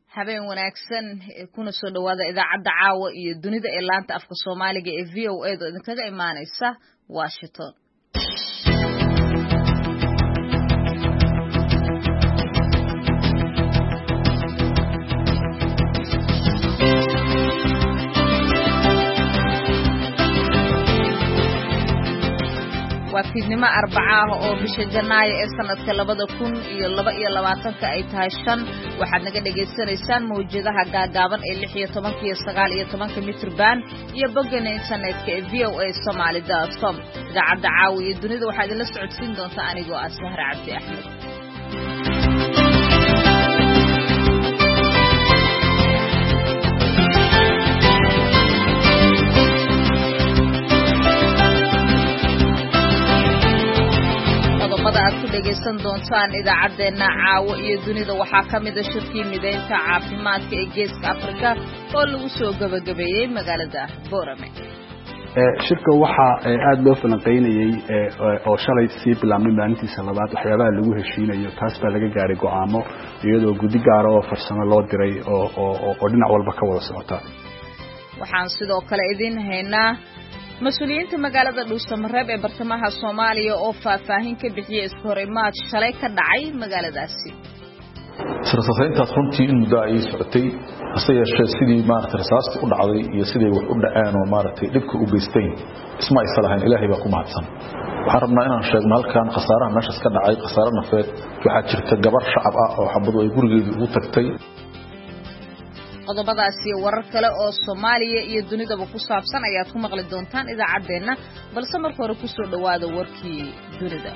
habeen wanaagsan kuna soo dhawaada idaacadda caawa iyo dunida ee laanta afka Soomaaliga ee VOA oo idinkaga imaanaysa Washington. fiidnimo Arbacada oo bisha Janaayo ee sanadka 2022 ay tahay 5 waxaad naga dhageysanaysaan mawjadaha gaagaaban ee 16 iyo 19 mitir band iyo boggeena internetka ee voasomali.com. idaacadda caawa iyo dunida waxaad idinla socodsiin doontaa anigoo ah Sahra Cabdi Axmed. aad ku dhageysan doontaan idaacadeena caawa iyo dunida waxaa kamid ah shirkii mideynta caafimaadka ee Geeska Afrika oo lagu soo gabagabeeyay magaalada Boorame. shirka waxa aad loo falanqeynayay oo shalay si bilaabmay maalintiisa labaad waxyaabaha lagu heshiinayo taas baa laga gaaray go'aamo iyadoo gudi gaar ah oo farsamo loo diray oo dhinac walba ka wada socota. waxaan sidoo kale idin haynaa mas'uuliyiinta magaalada Dhuusamareeb ee bartamaha Soomaaliya oo faahfaahin ka bixiyay iskahorimaad shalay ka dhacay magaaladaasi. Saraasayntaas runtii in muddo ay socotay hase yeeshee sidii maaragtay rasaasta u dhacday iyo sidii wax u dhaceen oo maaragtay dhibka u geystay isma ay salahayn Ilaahay baa ku mahadsan. waxaan rabnaa inaan sheegno halkaan khasaaraha meeshaas ka dhacay khasaaro nafeed waxaa jirta gabar shacab ah oo xabadu ay gurigeedii ugu tagtay. qodobadaasi warar kale oo Soomaaliya iyo dunidaba ku saabsan ayaad ku maqli doontaan idaacadeena balse marka hore ku soo dhawaada warkii dunida.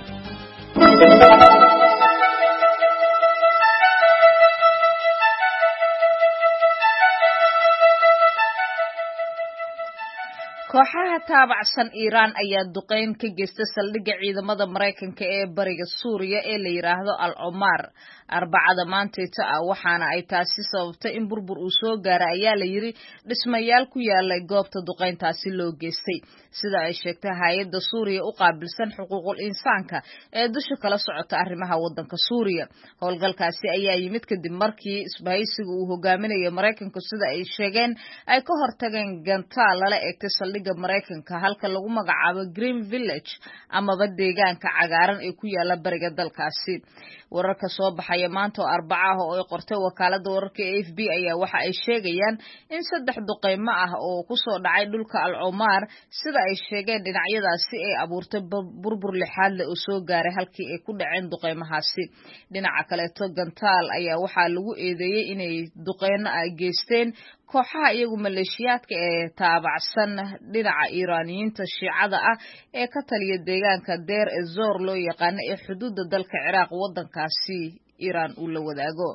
kooxaha taabacsan Iran ayaa duqeyn ka geystay saldhigga ciidamada Mareykanka ee bariga Suuriya ee la yiraahdo Al-Omar Arbacada maanta waxaana ay taasi sababtay in burbur uu soo gaaray ayaa la yiri dhismayaal ku yaala goobta duqeyntaasi loo geystay sida ay sheegtay hay'adda Suuriya u qaabilsan xuquuqul insaanka ee dusha kala socota arrimaha wadanka Suuriya. howlgalkaasi ayaa yimid kadib markii isbahaysiga uu hogaaminayo Mareykanku sida ay sheegeen ay ka hortageen gantaal lala eegtay saldhigga Mareykanka halka lagu magacaabo Green Village amaba deegaanka cagaaran ee ku yaala bariga dalkaasi. wararka soo baxaya maanta oo Arbacada oo ay qortay wakaaladda wararka AFP ayaa waxa ay sheegayaan in 3 duqeymo ah oo ku soo dhacay dhulka Al-Omar sida ay sheegeen dhinacyadaasi ay abuurtay burbur lixaad leh oo soo gaaray halkii ay ku dhaceen duqeymahaasi. dhinaca kale gantaal ayaa waxa lagu eedeeyay inay duqeyno ay geysteen kooxaha iyagu maleeshiyaadka ee taabacsan dhinaca Iiraaniyiinta Shiicada ah ee ka taliya deegaanka Deir ez-Zor loo yaqaan ee xuduudda dalka Ciraaq wadankaasi Iiraan uu la wadaago.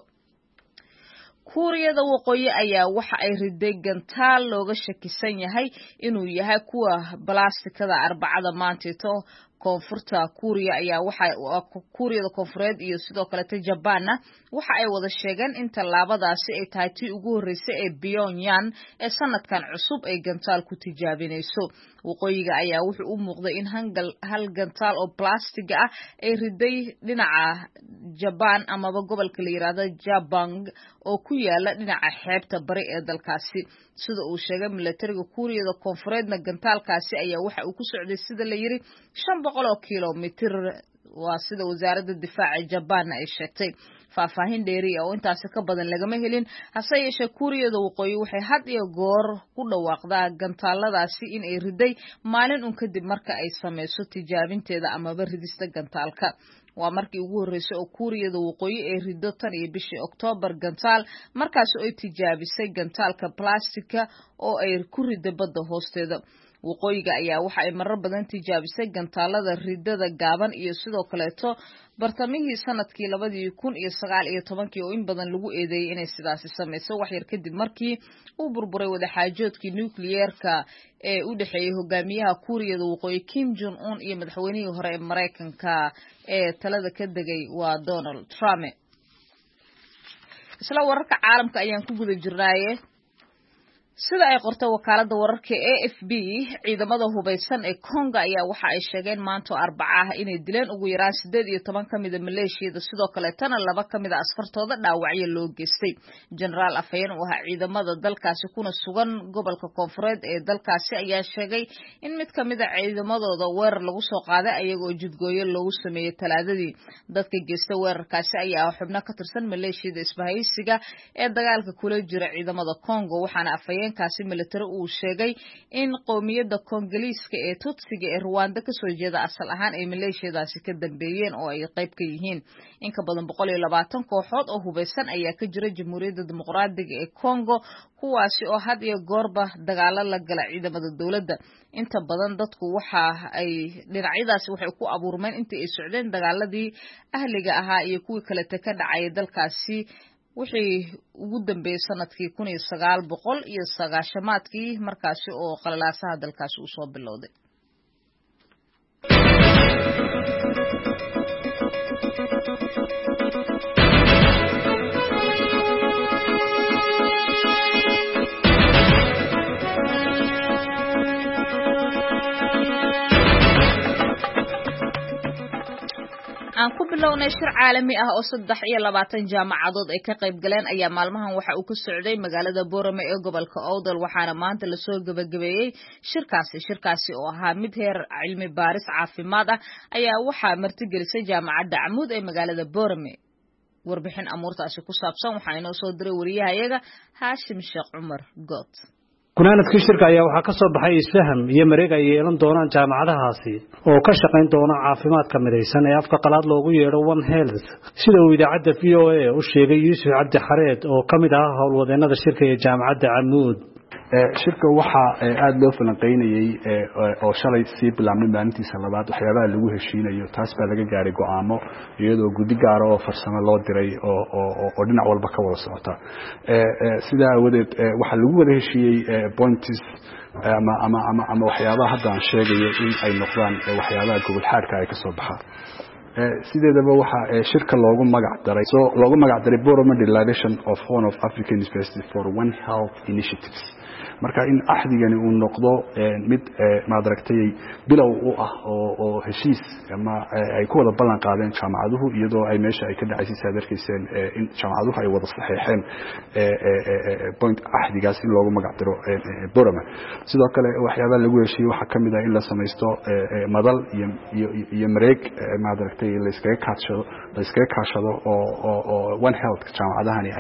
Kuuriyada Waqooyi ayaa waxa ay riday gantaal looga shakisan yahay inuu yahay kuwa balaastikada Arbacada maanta koonfurta Kuuriya ayaa waxa Kuuriyada Koonfureed iyo sidoo kale Japan waxa ay wada sheegeen in tallaabadaasi ay tahay tii ugu horeysay ee Pyongyang ee sanadkan cusub ay gantaal ku tijaabinayso. Waqooyiga ayaa wuxuu u muuqday in hal gantaal oo plastic ah ay riday dhinaca Japan amaba gobolka la yiraahdo Jabang oo ku yaala dhinaca xeebta bari ee dalkaasi. sida uu sheegay militariga Kuuriyada Koonfureedna gantaalkaasi ayaa waxa uu ku socday sida la yiri 500 kilomitir waa sida wasaaradda difaaca Japan ay sheegtay. faahfaahin dheeri ah oo intaas ka badan lagama helin hase yeeshee Kuuriyada Waqooyi waxay had iyo goor ku dhawaaqdaa gantaaladaasi in ay riday maalin kadib marka ay sameyso tijaabinteeda amaba ridista gantaalka. waa markii ugu horeysay oo Kuuriyada Waqooyi ay rido tan iyo bishii Oktoobar gantaal markaas oo ay tijaabisay gantaalka plastika oo ay ku riday badda hoosteeda. Waqooyiga ayaa waxa ay marar badan tijaabisay gantaalada ridada gaaban iyo sidoo kaleeto bartamihii sanadkii 2019 oo in badan lagu eedeeyay inay sidaas sameeyso wax yar kadib markii uu burburay wadaxaajoodkii nuclearka ee u dhaxeeyay hogaamiyaha Kuuriyada Waqooyi Kim Jong Un iyo madaxweynihii hore ee Mareykanka ee talada ka degay waa Donald Trump. isla wararka caalamka ayaan ku guda jirnaaye sida ay qortay wakaalada wararka AFP ciidamada hubeysan ee Congo ayaa waxa ay sheegeen maanta Arbacaha inay dileen ugu yaraan 18 kamid ah maleeshiyada sidoo kale tan 2 kamid ah askartooda dhaawacyo loo geystay General Afayeen oo ah ciidamada dalkaasi kuna sugan gobolka Koonfureed ee dalkaasi ayaa sheegay in mid kamid ah ciidamadooda weerar lagu soo qaaday ayagoo jidgooyo loogu sameeyay talaadadii dadka geystay weerarkaasi ayaa xubno ka tirsan maleeshiyada isbahaysiga ee dagaalka kula jira ciidamada Congo waxaana Afayeen kaasi military uu sheegay in qoomiyadda Kongoliiska ee Tutsiga ee Rwanda ka soo jeeda asal ahaan ay maleeshiyadaasi ka dambeeyeen oo ay qayb ka yihiin in ka badan 120 kooxood oo hubeysan ayaa ka jira Jamhuuriyadda Dimuqraadiga ee Congo kuwaasi oo had iyo goorba dagaalo la gala ciidamada dawladda inta badan dadku waxa ay dhinacyadaasi waxay ku abuurmeen intii ay socdeen dagaaladii ahliga ahaa iyo kuwii kale ka dhacay dalkaasi wixii ugu dambeeyay sanadkii 1990 markaasi oo qalalaasaha dalkaasi uu soo bilowday aan ku bilownay shir caalami ah oo 23 jaamacadood ay ka qayb galeen ayaa maalmahan waxa uu ka socday magaalada Boorame ee gobolka Awdal waxaana maanta la soo gabagabeeyay shirkaasi oo ahaa mid heer cilmi baaris caafimaad ah ayaa waxa martigelisay jaamacadda Camuud ee magaalada Boorame warbixin amuurtaasi ku saabsan waxa inoo soo diray wariyahayaga Haashim Sheekh Cumar Good kunaanadkii shirka ayaa waxaa ka soo baxay isfaham iyo mareeg ay yeelan doonaan jaamacadahaasi oo ka shaqayn doona caafimaadka midaysan ee afka qalaad loogu yeedho One Health sida uu idaacadda VOA u sheegay Yuusuf Cabdi Xareed oo ka mid ah howlwadeennada shirka ee jaamacadda Camuud shirka waxa aad loo falanqeynayay oo shalay si bilaabmay maalintiisa labaad waxyaabaha lagu heshiinayo taas baa laga gaaray go'aamo iyadoo gudi gaar ah oo farsamo loo diray oo dhinac walba ka wada socota sida awadeed waxa lagu wada heshiiyay points ama waxyaabaha hadda aan sheegayo in ay noqdaan waxyaabaha gobol xaadka ay ka soo baxaan sideedaba waxa shirka loogu magac daray Boorame Delegation of Horn of African University for One Health Initiatives marka in axdigani uu noqdo mid maadaragtay bilow u ah oo heshiis ama ay ku wada ballan qaadeen jaamacaduhu iyadoo ay meesha ay ka dhacaysay saadarkiiseen in jaamacaduhu ay wada saxeexeen point axdigaas in loogu magac daro Boorame sidoo kale waxyaabaha lagu heshiiyay waxa kamid ah in la sameeyo madal iyo mareeg maadaragtay la iskaga kaashado oo One Health jaamacadahani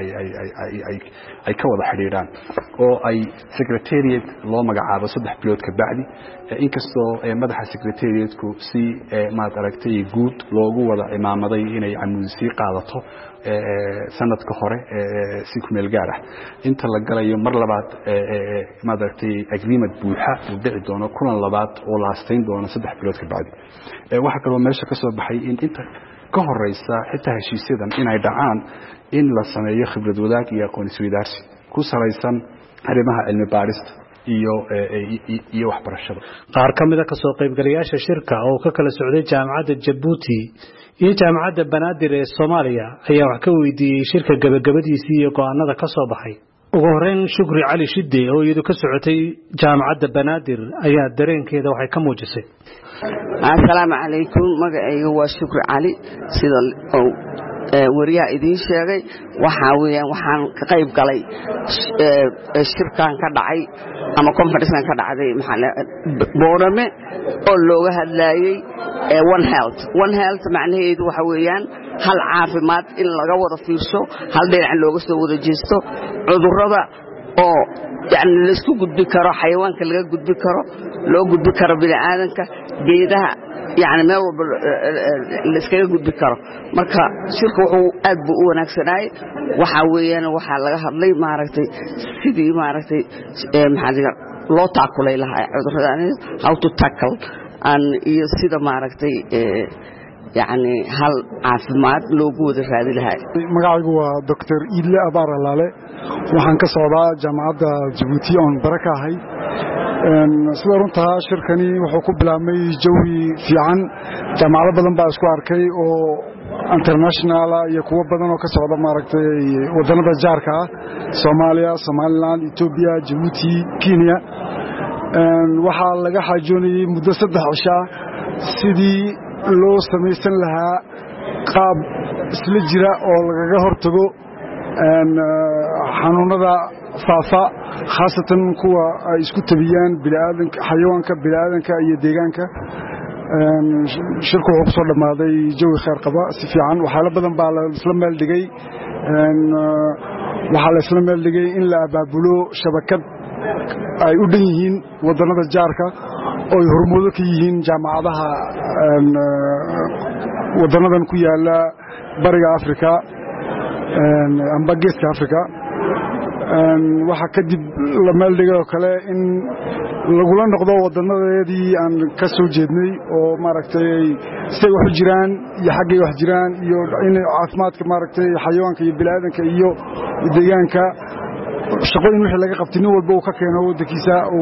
ay ka wada xiriiraan oo ay secretariat loo magacaabo 3 bilood ka bacdi inkastoo madaxa secretariatku si maadaragtay guud loogu wada imaamaday inay camuudsi qaadato sanadka hore si ku meel gaar ah inta la galayo mar labaad maadaragtay agreement buuxa uu dhici doono kulan labaad oo laasteyn doono 3 bilood ka bacdi waxa kale oo meesha ka soo baxay in inta ka horeysa xitaa heshiisyadan inay dhacaan in la sameeyo khibrad wadaag iyo aqoon isweydaarsi ku salaysan arrimaha cilmi baarista iyo waxbarashada qaar kamid ah ka soo qaybgalayaasha shirka oo ka kala socday jaamacadda Djibouti iyo jaamacadda Banaadir ee Soomaaliya ayaa wax ka weydiiyay shirka gabagabadiisii iyo go'aanada ka soo baxay ugu horeyn Shukri Cali Shide oo iyadu ka socotay jaamacadda Banaadir ayaa dareenkeeda waxay ka muujisay Assalaamu calaykum magacaygu waa Shukri Cali sida wariyaha idin sheegay waxa weeyaan waxaan ka qayb galay shirkan ka dhacay ama conference ka dhacday Boorame oo looga hadlayay One Health macnaheedu waxa weeyaan hal caafimaad in laga wada fiirso hal dhinac looga soo wada jeesto cudurrada oo yani la isku gudbi karo xayawaanka laga gudbi karo loo gudbi karo bini'aadanka geedaha يعني ما هو الاسكيل قد بكره مركا شركه aad buu u wanaagsanay waxa weeyaan waxa laga hadlay maaragtay sidii maaragtay maxaa loo taakulay lahaa cudurradan how to tackle and iyo sida maaragtay يعني hal caafimaad loogu wada raadi lahaa magacaygu waa Dr. Ile Abar Alaale waxaan ka socdaa jaamacadda Djibouti oo baraka ahay sida runta shirkani wuxuu ku bilaabmay jawi fiican jaamacado badan baa isku arkay oo international iyo kuwa badan oo ka socda maaragtay wadannada jaarka ah Soomaaliya, Somaliland, Ethiopia, Djibouti, Kenya waxaa laga xaajoonayay muddo 3 cisho sidii loo samaysan lahaa qaab isla jira oo lagaga hortago xanuunada faafa khaasatan kuwa ay isku tabiyaan bini'aadanka xayawaanka bini'aadanka iyo deegaanka shirku wuxuu soo dhamaaday jawi khayr qaba si fiican waxyaalo badan baa la isla meel dhigay waxaa la isla meel dhigay in la abaabulo shabakad ay u dhan yihiin wadannada jaarka oo ay hormuudo ka yihiin jaamacadaha wadannadan ku yaala bariga Afrika amba geeska Afrika waxa kadib la meel dhigay oo kale in lagula noqdo wadanadeedii aan ka soo jeednay oo maaragtay say wax jiraan iyo xaggay wax jiraan iyo in caafimaadka maaragtay xayawaanka iyo bini'aadanka iyo deegaanka shaqooyin wixii laga qabtay nin walba uu ka keeno wadankiisa uu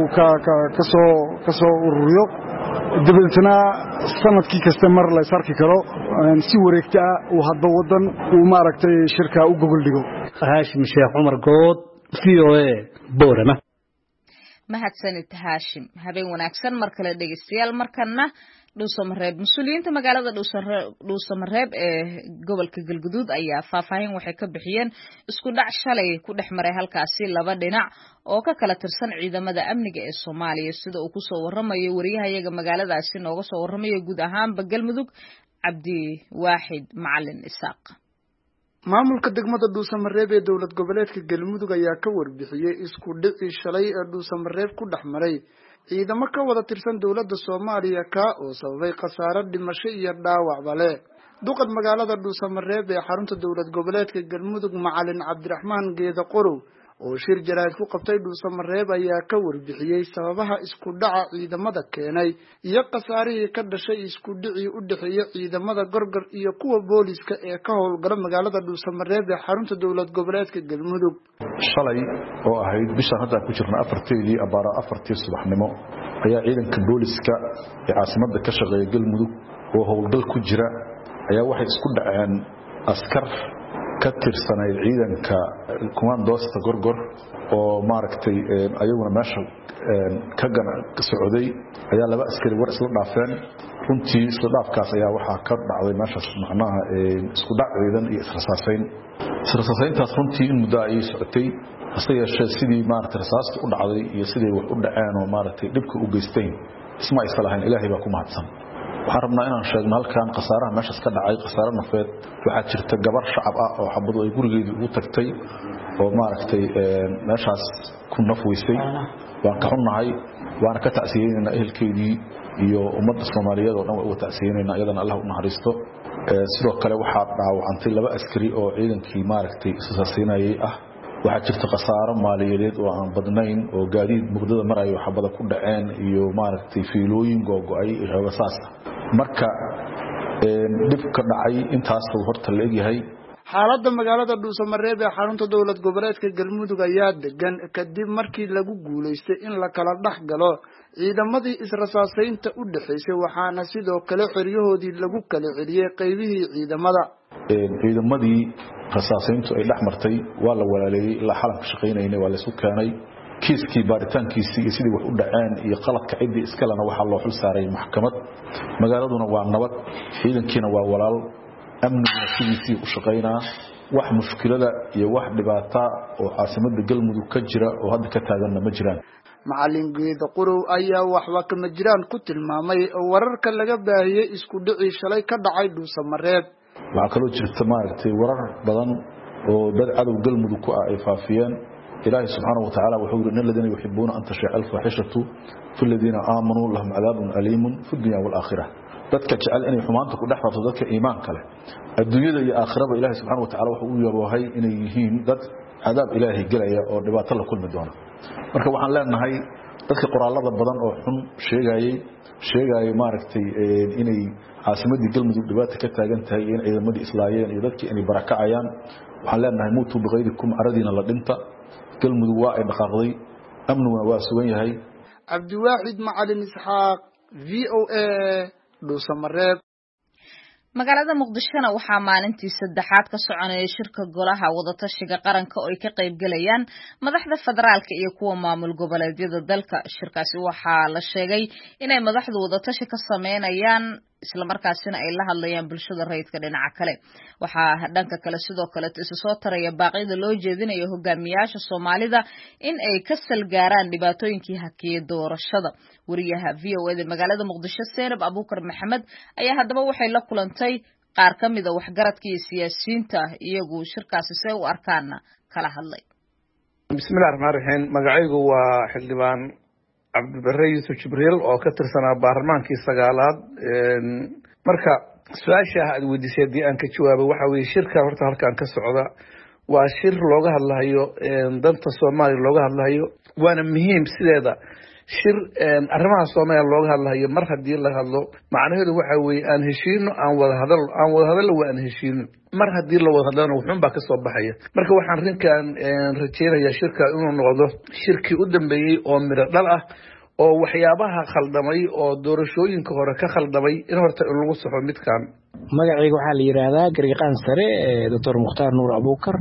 ka soo ururiyo dibadna sanadkii kasta mar la sarki karo si wareegta uu hadba wadan uu maaragtay shirka u gogol dhigo Haashim Sheekh Umar Good VOA Boorama mahadsanid Haashim habeen wanaagsan mar kale dhageystayaal markana Dhuusamareeb mas'uuliyiinta magaalada Dhuusamareeb ee gobolka Galgaduud ayaa faahfaahin waxay ka bixiyeen isku dhac shalay ku dhexmaray halkaasi laba dhinac oo ka kala tirsan ciidamada amniga ee Soomaaliya sida uu ku soo waramayo wariyahayaga magaaladaasi nooga soo waramayo guud ahaan Galmudug Cabdi Waaxid Macalin Isaaq maamulka degmada Dhuusamareeb ee dawlad goboleedka Galmudug ayaa ka warbixiyay isku dhici shalay ee Dhuusamareeb ku dhexmaray ciidamo ka wada tirsan dawladda Soomaaliya oo sababay khasaare dhimasho iyo dhaawac bale duqad magaalada Dhuusamareeb ee xarunta dawlad goboleedka Galmudug Macalin Cabdiraxmaan Geeda Qorow oo shir jaraa'id ku qabtay Dhuusamareeb ayaa ka warbixiyay sababaha isku dhaca ciidamada keenay iyo khasaarihii ka dhashay isku dhicii u dhaxeeyay ciidamada gorgor iyo kuwa booliska ee ka howlgala magaalada Dhuusamareeb ee xarunta dawlad goboleedka Galmudug shalay oo ahayd bishan hadda ku jirna 4teedii abaara 4tii subaxnimo ayaa ciidanka booliska ee caasimada ka shaqeeya Galmudug oo howlgal ku jira ayaa waxay isku dhaceen askar ka tirsanay ciidanka kumaandoosta gorgor oo maaragtay ayaguna meesha ka socday ayaa laba askari war isla dhaafeen runtii isla dhaafkaas ayaa waxa ka dhacday meeshaas macnaha isku dhac ciidan iyo israsasayntaas runtii in muddo ay socotay hase yeeshee sidii maaragtay rasaasta u dhacday iyo sidii wax u dhaceen oo maaragtay dhibka u geysteen isma ay salahayn ilaahay baa ku mahadsan waxaan rabnaa inaan sheegno halkaan khasaaraha meeshaas ka dhacay khasaare nafeed waxaa jirta gabar shacab ah oo xabadu ay gurigeedii ugu tagtay oo maaragtay meeshaas ku nafweysay waan ka xunnahay waana ka tacsiyeynayna ehelkeedii iyo ummadda Soomaaliyeed oo dhan waa uga tacsiyeynayna iyadana Allah u naxariisto sidoo kale waxaa dhaawacantay laba askari oo ciidankii maaragtay isasaasinayay ah waxaa jirta khasaaro maaliyadeed oo aan badnayn oo gaadiid mugdada marayo xabada ku dhaceen iyo maaragtay fiilooyin googo'ay iyo xoogasaas marka dibka dhacay intaas horta la egyahay xaaladda magaalada Dhuusamareeb ee xarunta dawlad goboleedka Galmudug ayaa degan kadib markii lagu guuleystay in la kala dhaxgalo ciidamadii israsaasaynta u dhaxaysay waxaana sidoo kale xiriyahoodii lagu kala celiyay qaybihii ciidamadii rasaasayntu ay dhaxmartay waa la walaaleeyay ilaa xalanka shaqeynayna waa la isku keenay kiiskii baaritaankiisii iyo sidii wax u dhaceen iyo qaladka cidii iskalena waxa loo xil saaray maxkamad magaaladuna waa nabad ciidankiina waa walaal amniga sidii u shaqeynaa wax mushkilada iyo wax dhibaato oo caasimada Galmudug ka jira oo hadda ka taagan ma jiraan Macalin Geeda Qorow ayaa waxba kama jiraan ku tilmaamay wararka laga baahiyay isku dhici shalay ka dhacay Dhuusamareeb waxa kale oo jirta maaragtay warar badan oo dad cadow Galmudug ku ay faafiyeen ilaahay subhanahu wa ta'ala wuxuu yiri in ladina yuhibbuna an tasha'a al-fahishatu fil ladina aamanu lahum 'adabun alimun fid dunya wal akhirah dadka jecel inay xumaanta ku dhaxfarto dadka iimaanka leh adduunyada iyo aakhirada ilaahay subhanahu wa ta'ala wuxuu u yaboohay inay yihiin dad cadaab ilaahay galaya oo dhibaato la kulmi doona marka waxaan leenahay dadka qoraalada badan oo xun sheegayay maaragtay inay caasimadii Galmudug dhibaato ka taagan tahay in ciidamadii islaayeen iyo dadkii inay barakacayaan waxaan leenahay muutu biqaydikum aradina la dhinta Galmudug waa ay dhaqaaqday amniguna waa sugan yahay Cabdi Waaxid Macalin Isaaq VOA Dhuusamareeb magaalada muqdishona waxaa maalintii saddexaad ka soconaya shirka golaha wadatashiga qaranka oo ay ka qayb galayaan madaxda federaalka iyo kuwa maamul goboleedyada dalka. Shirkaasi waxaa la sheegay inay madaxdu wadatashi ka sameynayaan isla markaasina ay la hadlayaan bulshada rayidka dhinaca kale. Waxaa dhanka kale sidoo kale isu soo taraya baaqyada loo jeedinayo hogaamiyaasha Soomaalida in ay ka salgaaraan dhibaatooyinkii hakiyay doorashada. Wariyaha VOA magaalada Muqdisho Seenab Abuukar Maxamed ayaa haddaba waxay la kulantay qaar ka mid ah waxgaradka iyo siyaasiyiinta iyagu shirkaasi si u arkaana kala hadlay. Bismillahir Rahmaanir Rahiim. Magacaygu waa xildhibaan Cabdibarre Yuusuf Jibriil oo ka tirsanaa baarlamaankii sagaalaad. Marka su'aasha aad weydiisay aan ka jawaabo waxa weeye shirka horta halkaan ka socda waa shir looga hadlayo danta Soomaaliya looga hadlayo waana muhiim sideeda shir arrimaha Soomaaliya looga hadlayo mar haddii la hadlo macnaheedu waxa weeye aan heshiino aan wada hadal waan heshiino mar haddii la wada hadlana wuxuun baa ka soo baxaya. Marka waxaan rinkaan rajaynayaa shirka inuu noqdo shirkii u dambeeyay oo miro dhal ah oo waxyaabaha khaldamay oo doorashooyinka hore ka khaldamay in horta lagu saxo midkaan. Magacayga waxaa la yiraahdaa Gariiqaan Sare Dr. Mukhtaar Nuur Abuukar.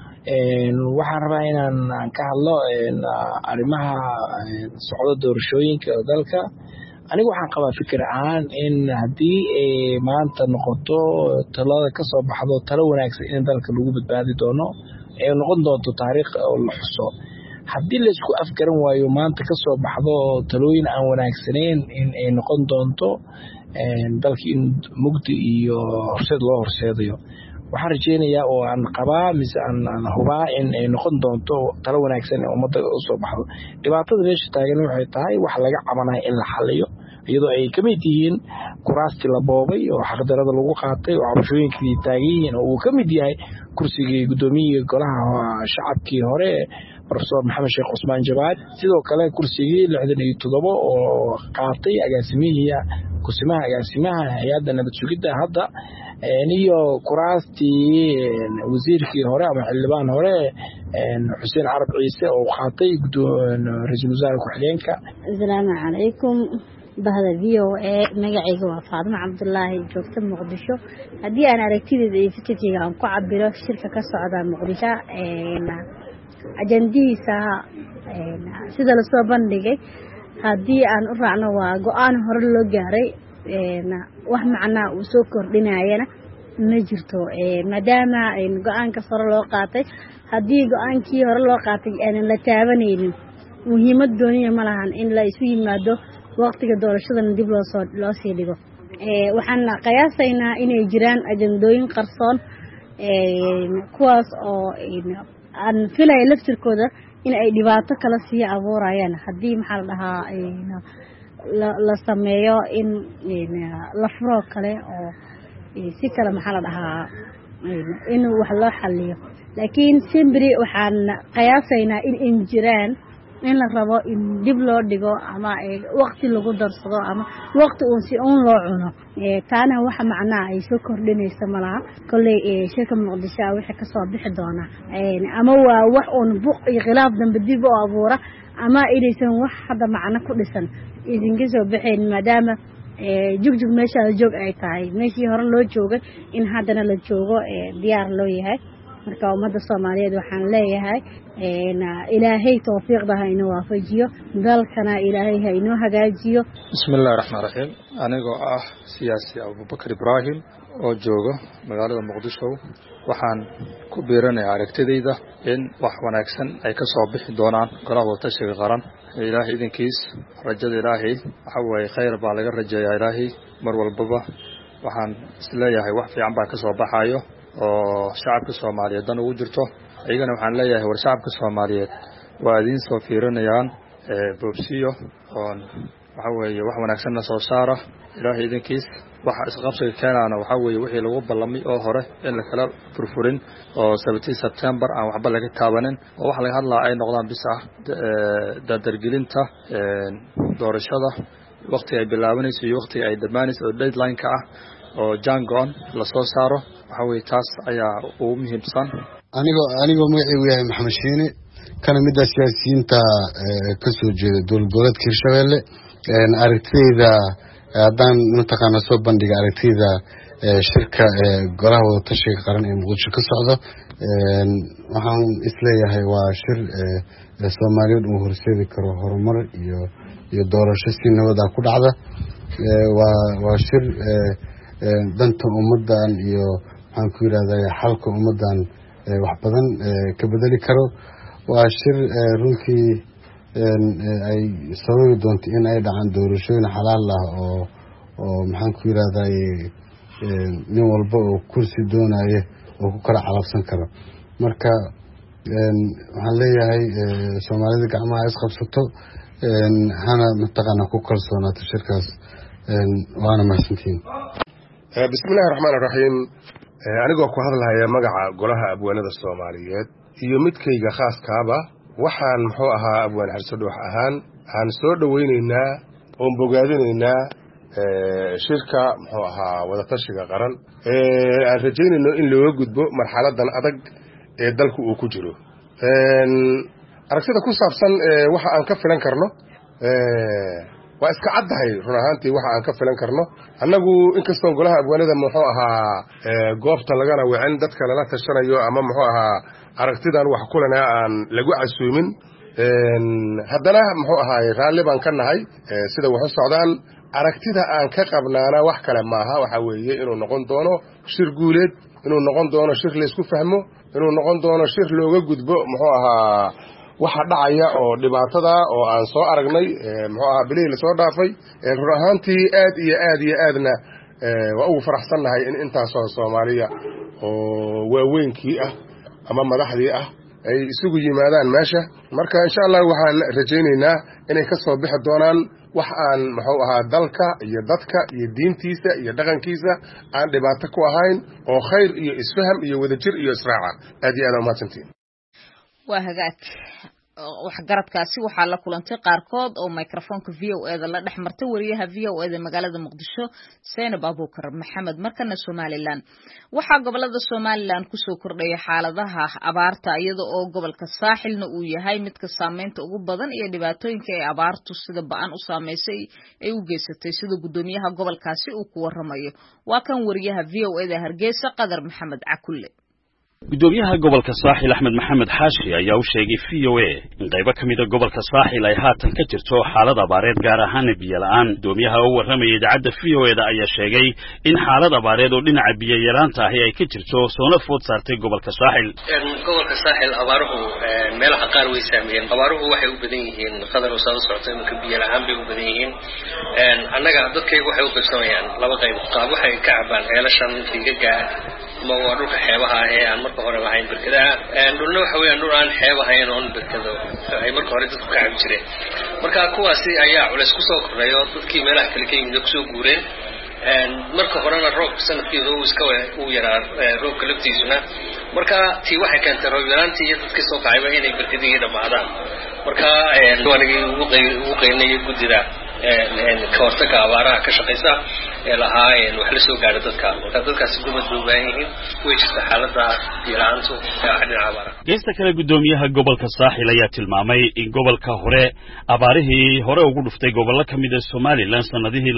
Waxaan rabaa inaan ka hadlo arrimaha socdo doorashooyinka dalka. Anigu waxaan qabaa fikir ahaan in haddii maanta noqoto talada ka soo baxdo talo wanaagsan in dalka lagu badbaadi doono ay noqon doonto taariikh oo la xuso. Haddii la isku afgaran waayo maanta ka soo baxdo talooyin aan wanaagsaneyn in ay noqon doonto dalka in mugdi iyo horseed loo horseedayo. Waxaan rajeynayaa oo aan qabaa mise aan hubaa in ay noqon doonto talo wanaagsan oo ummadda u soo baxdo. Dhibaatada meesha taagan waxay tahay wax laga cabanayo in la xalliyo iyadoo ay ka mid yihiin kuraastii la boobay oo xaqdarada lagu qaatay oo cabashooyinkii taagan yihiin oo uu ka mid yahay kursigii guddoomiyaha golaha shacabkii hore Professor Maxamed Sheekh Cusmaan Jabaad, sidoo kale kursigii 67 oo qaatay kusimaha agaasimaha hay'adda nabad sugidda hadda iyo kuraastii wasiirkii hore ama xildhibaan hore Xuseen Carab Ciise oo qaatay ra'iisul wasaare ku-xigeenka. Assalaamu calaykum bahda VOA. magacayga waa Faadimo Cabdullaahi joogta Muqdisho. Haddii aan aragtidayda iyo fikirkayga aan ku cabiro shirka ka socda Muqdisho ajandihiisa sida la soo bandhigay haddii aan u raacno waa go'aan hore loo gaaray wax macnaa uu soo kordhinayana ma jirto maadaama go'aanka hore loo qaatay haddii go'aankii hore loo qaatay aan la taabanaynin muhiimad dooniya ma lahan in la isu yimaado waqtiga doorashada dib loo sii dhigo. Waxaan qiyaasaynaa inay jiraan ajandooyin qarsoon kuwaas oo aan filay laftirkooda in ay dhibaato kala sii abuurayaan haddii maxaa la dhahaa la sameeyo in la furo kale oo si kale maxaa la dhahaa in wax loo xalliyo. Laakiin simbri waxaan qiyaasaynaa in jiraan in la rabo in dib loo dhigo ama waqti lagu darsado ama waqti uun loo cuno. Taana waxa macnaa ay soo kordhinaysa malaha kolley shirka Muqdisho waxa ka soo bixi doona ama waa wax uun buuq iyo khilaaf dambe dib u abuura ama inaysan wax hadda macna ku dhisan idin ka soo bixin maadaama jugjug meesha joog ay tahay meeshii hore loo joogay in haddana la joogo diyaar loo yahay. marka ummadda Soomaaliyeed waxaan leeyahay ilaahay tawfiiqda ha inoo waafajiyo dalkana ilaahay ha inoo hagaajiyo. Bismillahir Rahmaanir Rahiim. Anigoo ah siyaasi Abubakar Ibrahim oo jooga magaalada Muqdisho waxaan ku biiranayaa aragtidayda in wax wanaagsan ay ka soo bixi doonaan golaha wadatashiga qaran. Ilaahay idinkiis rajada Ilaahay waxa weeye khayr baa laga rajayaa Ilaahay mar walbaba waxaan isleeyahay wax fiican baa ka soo baxayo oo shacabka Soomaaliyeed dan ugu jirto. Ayagana waxaan leeyahay war shacabka Soomaaliyeed waa idin soo fiirinayaan boobsiyo oo waxa weeye wax wanaagsan soo saara. Ilaahay idinkiis waxa isqabsiga keenana waxa weeye wixii lagu ballamay oo hore in la kala furfurin oo 17 September aan waxba laga taabanin oo wax laga hadlaa ay noqdaan bis ah dardargelinta doorashada waqti ay bilaabanayso iyo waqti ay dhamaanayso oo deadline-ka ah oo jangon la soo saaro waxa weeye taas ayaa ugu muhiimsan. anigoo magacaygu yahay Maxamed Shiine kana mid ah siyaasiyiinta ka soo jeeda dowlad goboleedka Hirshabelle aragtida haddaan mataqaana soo bandhiga aragtida shirka golaha wadatashiga qaran ee muqdisho ka socdo waxaan isleeyahay waa shir Soomaaliyeed uu horseedi karo horumar iyo doorasho si nabad ah ku dhacda waa shir danta ummadan iyo waxaan ku yiraahdaa xalka ummadan wax badan ka bedeli karo waa shir runtii ay sababi doonto in ay dhacaan doorashooyin xalaal ah oo maxaan ku yiraahdaa nin walba oo kursi doonaya oo ku kala calafsan karo marka waxaan leeyahay Soomaalida gacmaha is qabsato hana mataqaana ku kalsoonaato shirkaas waana mahadsantiin bismillaahir rahmaanir rahiim anigoo ku hadlaya magaca golaha abwaanada Soomaaliyeed iyo midkayga khaaskaaba waxaan muxuu ahaa abwaan xirsadoox ahaan aan soo dhaweynaynaa oo bogaadinaynaa shirka muxuu ahaa wadatashiga qaran aan rajaynayno in loo gudbo marxaladan adag ee dalku uu ku jiro aragtida ku saabsan waxa aan ka filan karno waa iska caddahay run ahaantii waxa aan ka filan karno annagu inkastoo golaha abwaanada muxuu ahaa goobta lagana wicin dadka lala tashanayo ama muxuu ahaa aragtidan wax kulana aan lagu casuumin haddana muxuu ahaay raalli baan ka nahay sida wax u socdaan aragtida aan ka qabnaana wax kale maaha waxa weeye inuu noqon doono shir guuleed inuu noqon doono shir la isku fahmo inuu noqon doono shir looga gudbo muxuu ahaa waxa dhacaya oo dhibaatada oo aan soo aragnay muxuu ahaa bilihii la soo dhaafay run ahaantii aad iyo aadna waa ugu faraxsannahay in intaasoo Soomaaliya oo waaweynkii ah ama madaxdii ah ay isugu yimaadaan meesha marka insha Allah waxaan rajaynaynaa inay ka soo bixi doonaan wax aan muxuu ahaa dalka iyo dadka iyo diintiisa iyo dhaqankiisa aan dhibaato ku ahayn oo khayr iyo isfaham iyo wadajir iyo israaca aad iyo aad u mahadsantiin waa hagaag waxgaradkaasi waxaa la kulantay qaarkood oo microfonka VOA-da la dhex martay wariyaha VOA-da magaalada Muqdisho Zainab Abuukar Maxamed markana Somaliland waxaa gobolada Somaliland ku soo kordhay xaaladaha abaarta iyada oo gobolka Saaxilna uu yahay mid ka saameynta ugu badan iyo dhibaatooyinka ay abaartu sida ba'an u saameysay ay u geysatay sida gudoomiyaha gobolkaasi uu ku waramayo waa kan wariyaha VOA-da Hargeysa Qadar Maxamed Cakulle gudoomiyaha gobolka Saaxil Axmed Maxamed Xaashi ayaa u sheegay VOA in qaybo kamid ah gobolka Saaxil ay haatan ka jirto xaalad abaareed gaar ahaan biyo la'aan gudoomiyaha oo waramayay idaacadda VOA-da ayaa sheegay in xaalad abaareed oo dhinaca biyo yaraanta ah ay ka jirto soona food saartay gobolka Saaxil gobolka Saaxil abaaruhu meelaha qaar way saameeyeen abaaruhu waxay u badan yihiin qadar oo soo socotay marka biyo la'aan bay u badan yihiin annaga dadkaygu waxay u qabsanayaan laba qayb qaab waxay ka cabaan ceelashan riigaga ma waa dhulka xeebaha ee aan marka hore lahayn barkadaha dhulna waxa weeyaan dhul aan xeeb ahayn oo barkado ay marka hore dadku ka cabi jireen marka kuwaasi ayaa culays ku soo kordhayo dadkii meelaha kale ka yimid ku soo guureen marka horena roob sanadkiisa uu yaraa roobka laftiisuna marka tii waxay keentay roob yaraantii iyo dadkii soo kacayba inay barkadihii dhammaadaan marka wanigii ugu qaynayay guddida ka hortagga abaaraha ka shaqaysa ee lahaa wax la soo gaadho dadka marka dadkaasi gumad bay u baahan yihiin way jirta xaaladda biyo-la'aantu dhinaca abaaraha geesta kale gudoomiyaha gobolka Saaxil ayaa tilmaamay in gobolka hore abaarihii hore ugu dhuftay gobollo ka mid ah Somaliland sanadihii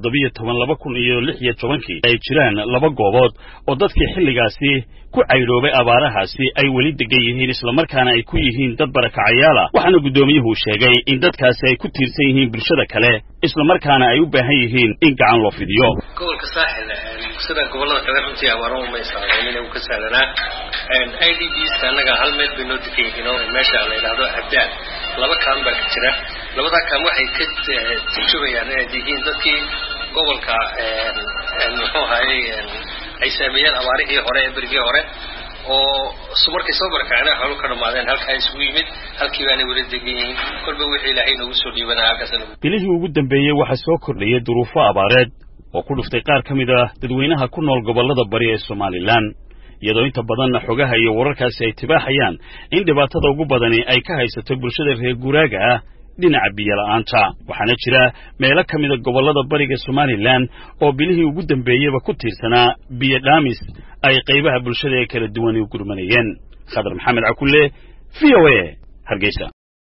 2017-2016 ay jiraan laba goobood oo dadkii xilligaasi ku cayroobay abaarahaasi ay weli degan yihiin isla markaana ay ku yihiin dad barakacayaal ah waxaana gudoomiyuhu sheegay in dadkaasi ay ku tiirsan yihiin bulshada kale isla markaana ay u baahan yihiin in gacan loo fidiyo gobolka Saaxil sida gobolada kale runtii abaaruhu ma saameeyeen inuu ka saalanaa IDPs anaga hal meel bay noo degayihiin meesha la yiraahdo Abdaan laba kaan baa ka jira labada kaan waxay ka tijubayaan inay yihiin dadkii gobolka muxuu ahaayay ay saameeyeen abaarihii hore ee berigii hore oo sumarkii soo barkaana xalu ka dhamaadeen halka isugu yimid halkii baana wada degayihiin kolba wixii Ilaahay noogu soo dhiibanaa halkaas bilihii ugu dambeeyay waxa soo kordhayay duruufo abaareed oo ku dhuftay qaar ka mid ah dadweynaha ku nool gobolada bari ee Somaliland iyadoo inta badan xogaha iyo wararkaasi ay tibaaxayaan in dhibaatada ugu badani ay ka haysato bulshada reer guuraaga ah dhinaca biyo la'aanta waxaana jira meelo ka mid ah gobolada bariga Somaliland oo bilihii ugu dambeeyayba ku tiirsanaa biyo dhaamis ay qaybaha bulshada ee kala duwan u gurmanayeen Qadar Maxamed Cakulle VOA Hargeysa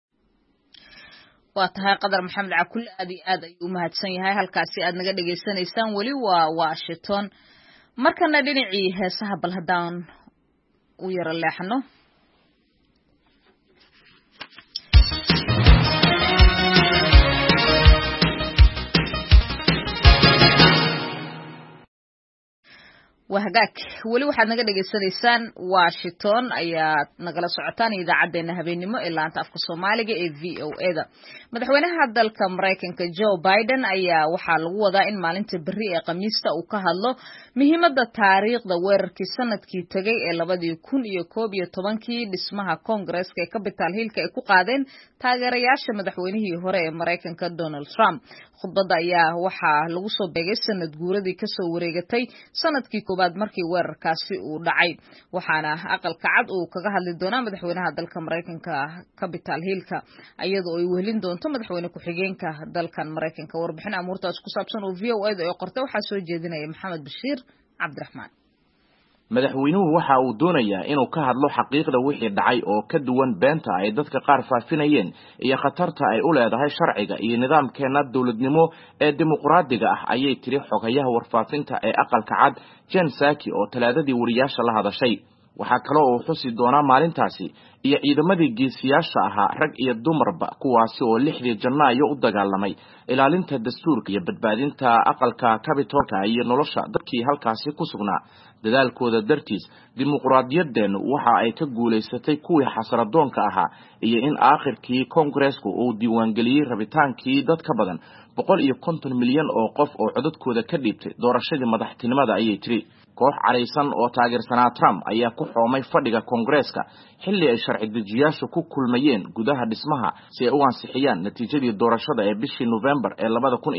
waa tahay Qadar Maxamed Cakulle aad iyo aad ayuu u mahadsan yahay halkaasi aad naga dhageysanaysaan wali waa Washington markana dhinacii heesaha bal haddaan u yara leexno wahagaag weli waxaad naga dhageysanaysaan Washington ayaad nagala socotaan idaacadeena habeenimo ee laanta afka Soomaaliga ee VOA-da madaxweynaha dalka Mareykanka Joe Biden ayaa waxaa lagu wadaa in maalinta berri ee Khamiista uu ka hadlo muhiimadda taariikhda weerarkii sanadkii tagay ee 2011 dhismaha Congress-ka ee Capitol Hill ay ku qaadeen taageerayaasha madaxweynihii hore ee Mareykanka Donald Trump khudbadda ayaa waxaa lagu soo beegay sanad guuradii ka soo wareegatay sanadkii markii weerarkaasi uu dhacay waxaana aqalka cad uu kaga hadli doonaa madaxweynaha dalka Mareykanka Capitol Hill-ka iyadoo ay wehelin doonto madaxweyne ku-xigeenka dalkan Mareykanka warbixin amuurtaas ku saabsan oo VOA-da ay qortay waxaa soo jeedinaya Maxamed Bashiir Cabdiraxmaan madaxweynuhu waxa uu doonayaa inuu ka hadlo xaqiiqda wixii dhacay oo ka duwan beenta ay dadka qaar faafinayeen iyo khatarta ay u leedahay sharciga iyo nidaamkeena dawladnimo ee dimuqraadiga ah ayay tiri xogayaha warfaafinta ee aqalka cad Jen Psaki oo talaadadii wariyaasha la hadashay waxa kale oo xusi doonaa maalintaasi iyo ciidamadii geesiyaasha ahaa rag iyo dumarba kuwaasi oo 6 Janaayo u dagaalamay ilaalinta dastuurka iyo badbaadinta aqalka Capitol-ka iyo nolosha dadkii halkaasi ku sugnaa dadaalkooda dartiis dimuqraadiyadeenu waxa ay ka guuleysatay kuwii xasradoonka ahaa iyo in aakhirkii Congress-ku uu diiwaangeliyay rabitaankii dad ka badan 150 milyan oo qof oo codadkooda ka dhiibtay doorashadii madaxtinimada ayay tiri koox careysan oo taageersanaa Trump ayaa ku xoomay fadhiga Congress-ka xilli ay sharci dejiyaashu ku kulmayeen gudaha dhismaha si ay u ansixiyaan natiijadii doorashada ee bishii November ee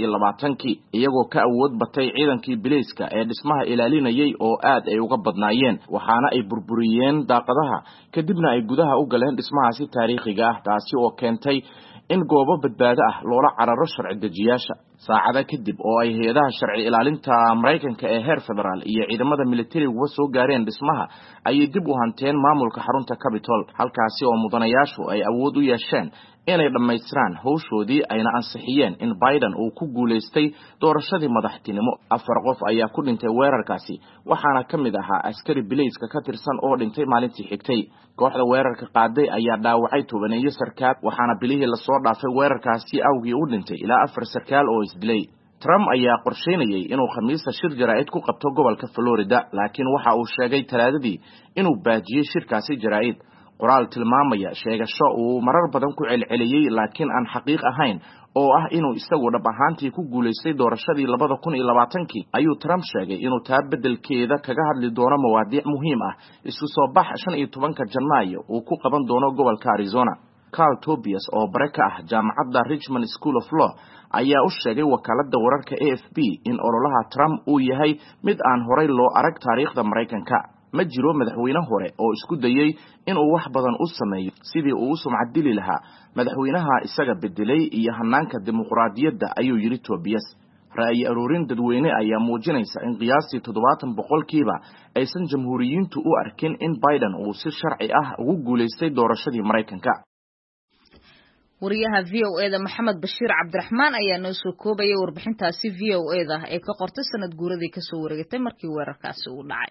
2020 iyagoo ka awood batay ciidankii bilayska ee dhismaha ilaalinayay oo aad ay uga badnaayeen waxaana ay burburiyeen daaqadaha kadibna ay gudaha u galeen dhismahaasi taariikhiga ah taasi oo keentay in goobo badbaado ah loola cararo sharci dejiyaasha saacada kadib oo ay hay'adaha sharci ilaalinta Mareykanka ee heer federaal iyo ciidamada militariga soo gaareen dhismaha ay dib u hanteen maamulka xarunta Capitol halkaasi oo mudanayaashu ay awood u yeesheen inay dhamaystiraan hawshoodii ayna ansixiyeen in Biden uu ku guuleystay doorashadii madaxtinimo 4 qof ayaa ku dhintay weerarkaasi waxaana kamid ahaa askari bilayska ka tirsan oo dhintay maalintii xigtay kooxda weerarka qaaday ayaa dhaawacay 12 sarkaal waxaana bilihii la soo dhaafay weerarkaasi awgii u dhintay ilaa 4 sarkaal oo isdilay Trump ayaa qorsheynayay inuu Khamiista shir jaraa'id ku qabto gobolka Florida laakiin waxa uu sheegay talaadadii inuu baajiyay shirkaasi jaraa'id qoraal tilmaamaya sheegasho uu marar badan ku celceliyay laakiin aan xaqiiq ahayn oo ah inuu isagu dhab ahaantii ku guuleystay doorashadii 2020 ayuu Trump sheegay inuu taa bedelkeeda kaga hadli doono mawaadiic muhiim ah isku soo bax 15 Janaayo uu ku qaban doono gobolka Arizona Carl Tobias oo bare ka ah jaamacadda Richmond School of Law ayaa u sheegay wakaaladda wararka AFP in ololaha Trump uu yahay mid aan horay loo arag taariikhda Mareykanka ma jiro madaxweyne hore oo isku dayay in uu wax badan u sameeyo sidii uu sumcad dili lahaa madaxweynaha isaga bedelay iyo hanaanka dimuqraadiyadda ayuu yiri Tobias ra'yi aruurin dadweyne ayaa muujinaysa in qiyaastii 70% aysan jamhuuriyiintu u arkin in Biden uu si sharci ah ugu guuleystay doorashadii Mareykanka wariyaha VOA-da Maxamed Bashiir Cabdiraxmaan ayaa noo soo koobay warbixintaasi VOA-da ee ka qortay sanad guuradii ka soo wareegatay markii weerarkaasi uu dhacay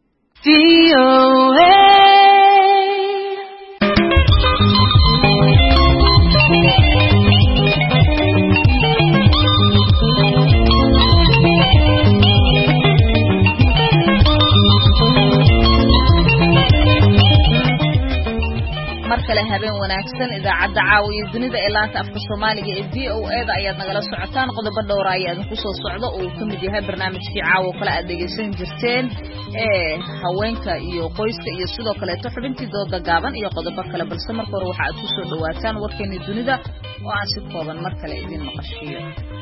markale habeen wanaagsan idaacadda caawiya dunida ee laanta afka Soomaaliga ee VOA-da ayaad nagala socotaan qodobo dhowr ah ayaa ku soo socda oo ka mid yahay barnaamijkii caawa kala aad dhegeysan jirteen ee haweenka iyo qoyska iyo sidoo kale xubintii dooda gaaban iyo qodobo kale balse marka hore waxa aad ku soo dhawaataan warkeena dunida oo aan si kooban mar kale idin maqashiyo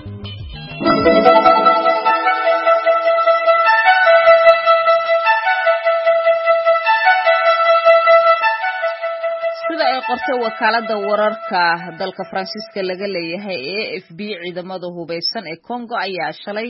sida ay qortay wakaaladda wararka dalka Faransiiska laga leeyahay AFP ciidamada hubeysan ee Congo ayaa shalay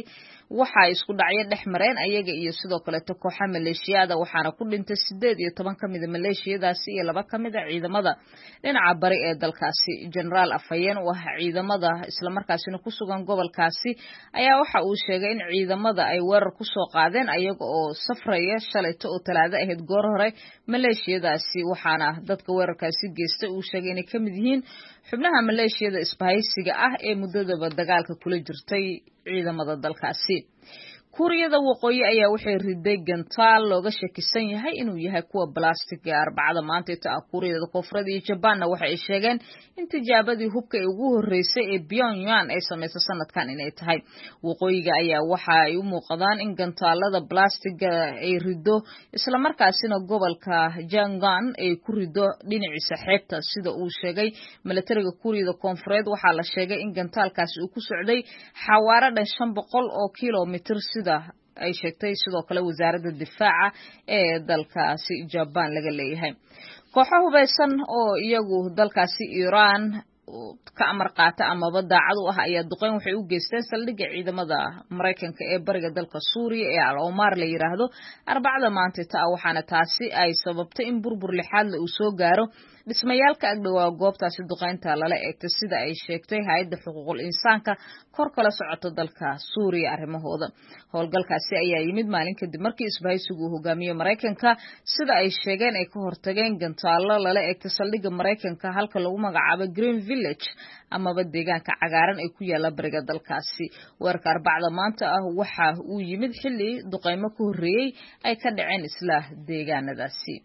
waxa ay isku dhacyo dhex mareen ayaga iyo sidoo kale kooxo maleeshiyada waxaana ku dhintay 18 ka mid ah maleeshiyadaasi iyo 2 ka mid ah ciidamada dhinaca bari ee dalkaasi. General Afhayeen oo ah ciidamada isla markaasina ku sugan gobolkaasi ayaa waxa uu sheegay in ciidamada ay weerar ku soo qaadeen ayaga oo safraya shalayto oo Talaado ahayd goor hore maleeshiyadaasi waxaana dadka weerarkaasi geystay uu sheegay inay ka mid yihiin xubnaha maleeshiyada isbahaysiga ah ee muddadaba dagaalka kula jirtay ciidamada dalkaasi. Kuuriyada Waqooyi ayaa waxay riday gantaal looga shakisan yahay inuu yahay kuwa balaastig Arbacada maanta Kuuriyada Koonfureed iyo Jabaanna waxa ay sheegeen in tijaabadii hubka ee ugu horeysay ee Pyongyang ay sameysay sanadkan inay tahay. Waqooyiga ayaa waxa ay u muuqdaan in gantaalada balastiga ay rido isla markaasina gobolka Jangan ay ku rido dhinaciisa xeebta sida uu sheegay militariga Kuuriyada Koonfureed. Waxaa la sheegay in gantaalkaasi uu ku socday xawaare dhan 500 oo kiiloomitir ay sheegtay sidoo kale wasaaradda difaaca ee dalkaasi Japan laga leeyahay. Kooxo hubeysan oo iyagu dalkaasi Iran ka amar qaata ama daacad u ah ayaa duqeyn waxay u geysteen saldhigga ciidamada Mareykanka ee bariga dalka Suuriya ee Al-Omar la yiraahdo Arbacada maanta waxaana taasi ay sababtay in burbur lixaad uu soo gaaro dhismayaalka agdhawaa goobtaasi duqeynta lala eegtay sida ay sheegtay hay'adda xuquuqul insaanka kor kala socota dalka Suuriya arrimahooda. Howlgalkaasi ayaa yimid maalin kadib markii isbahaysigu hogaamiye Mareykanka sida ay sheegeen ay ka hortageen gantaalo lala eegtay saldhigga Mareykanka halka lagu magacaabo Green Village amaba deegaanka cagaaran ee ku yaala bariga dalkaasi. Weerarka Arbacada maanta waxa uu yimid xilli duqeymo ku horeeyay ay ka dhaceen isla deegaanadaasi.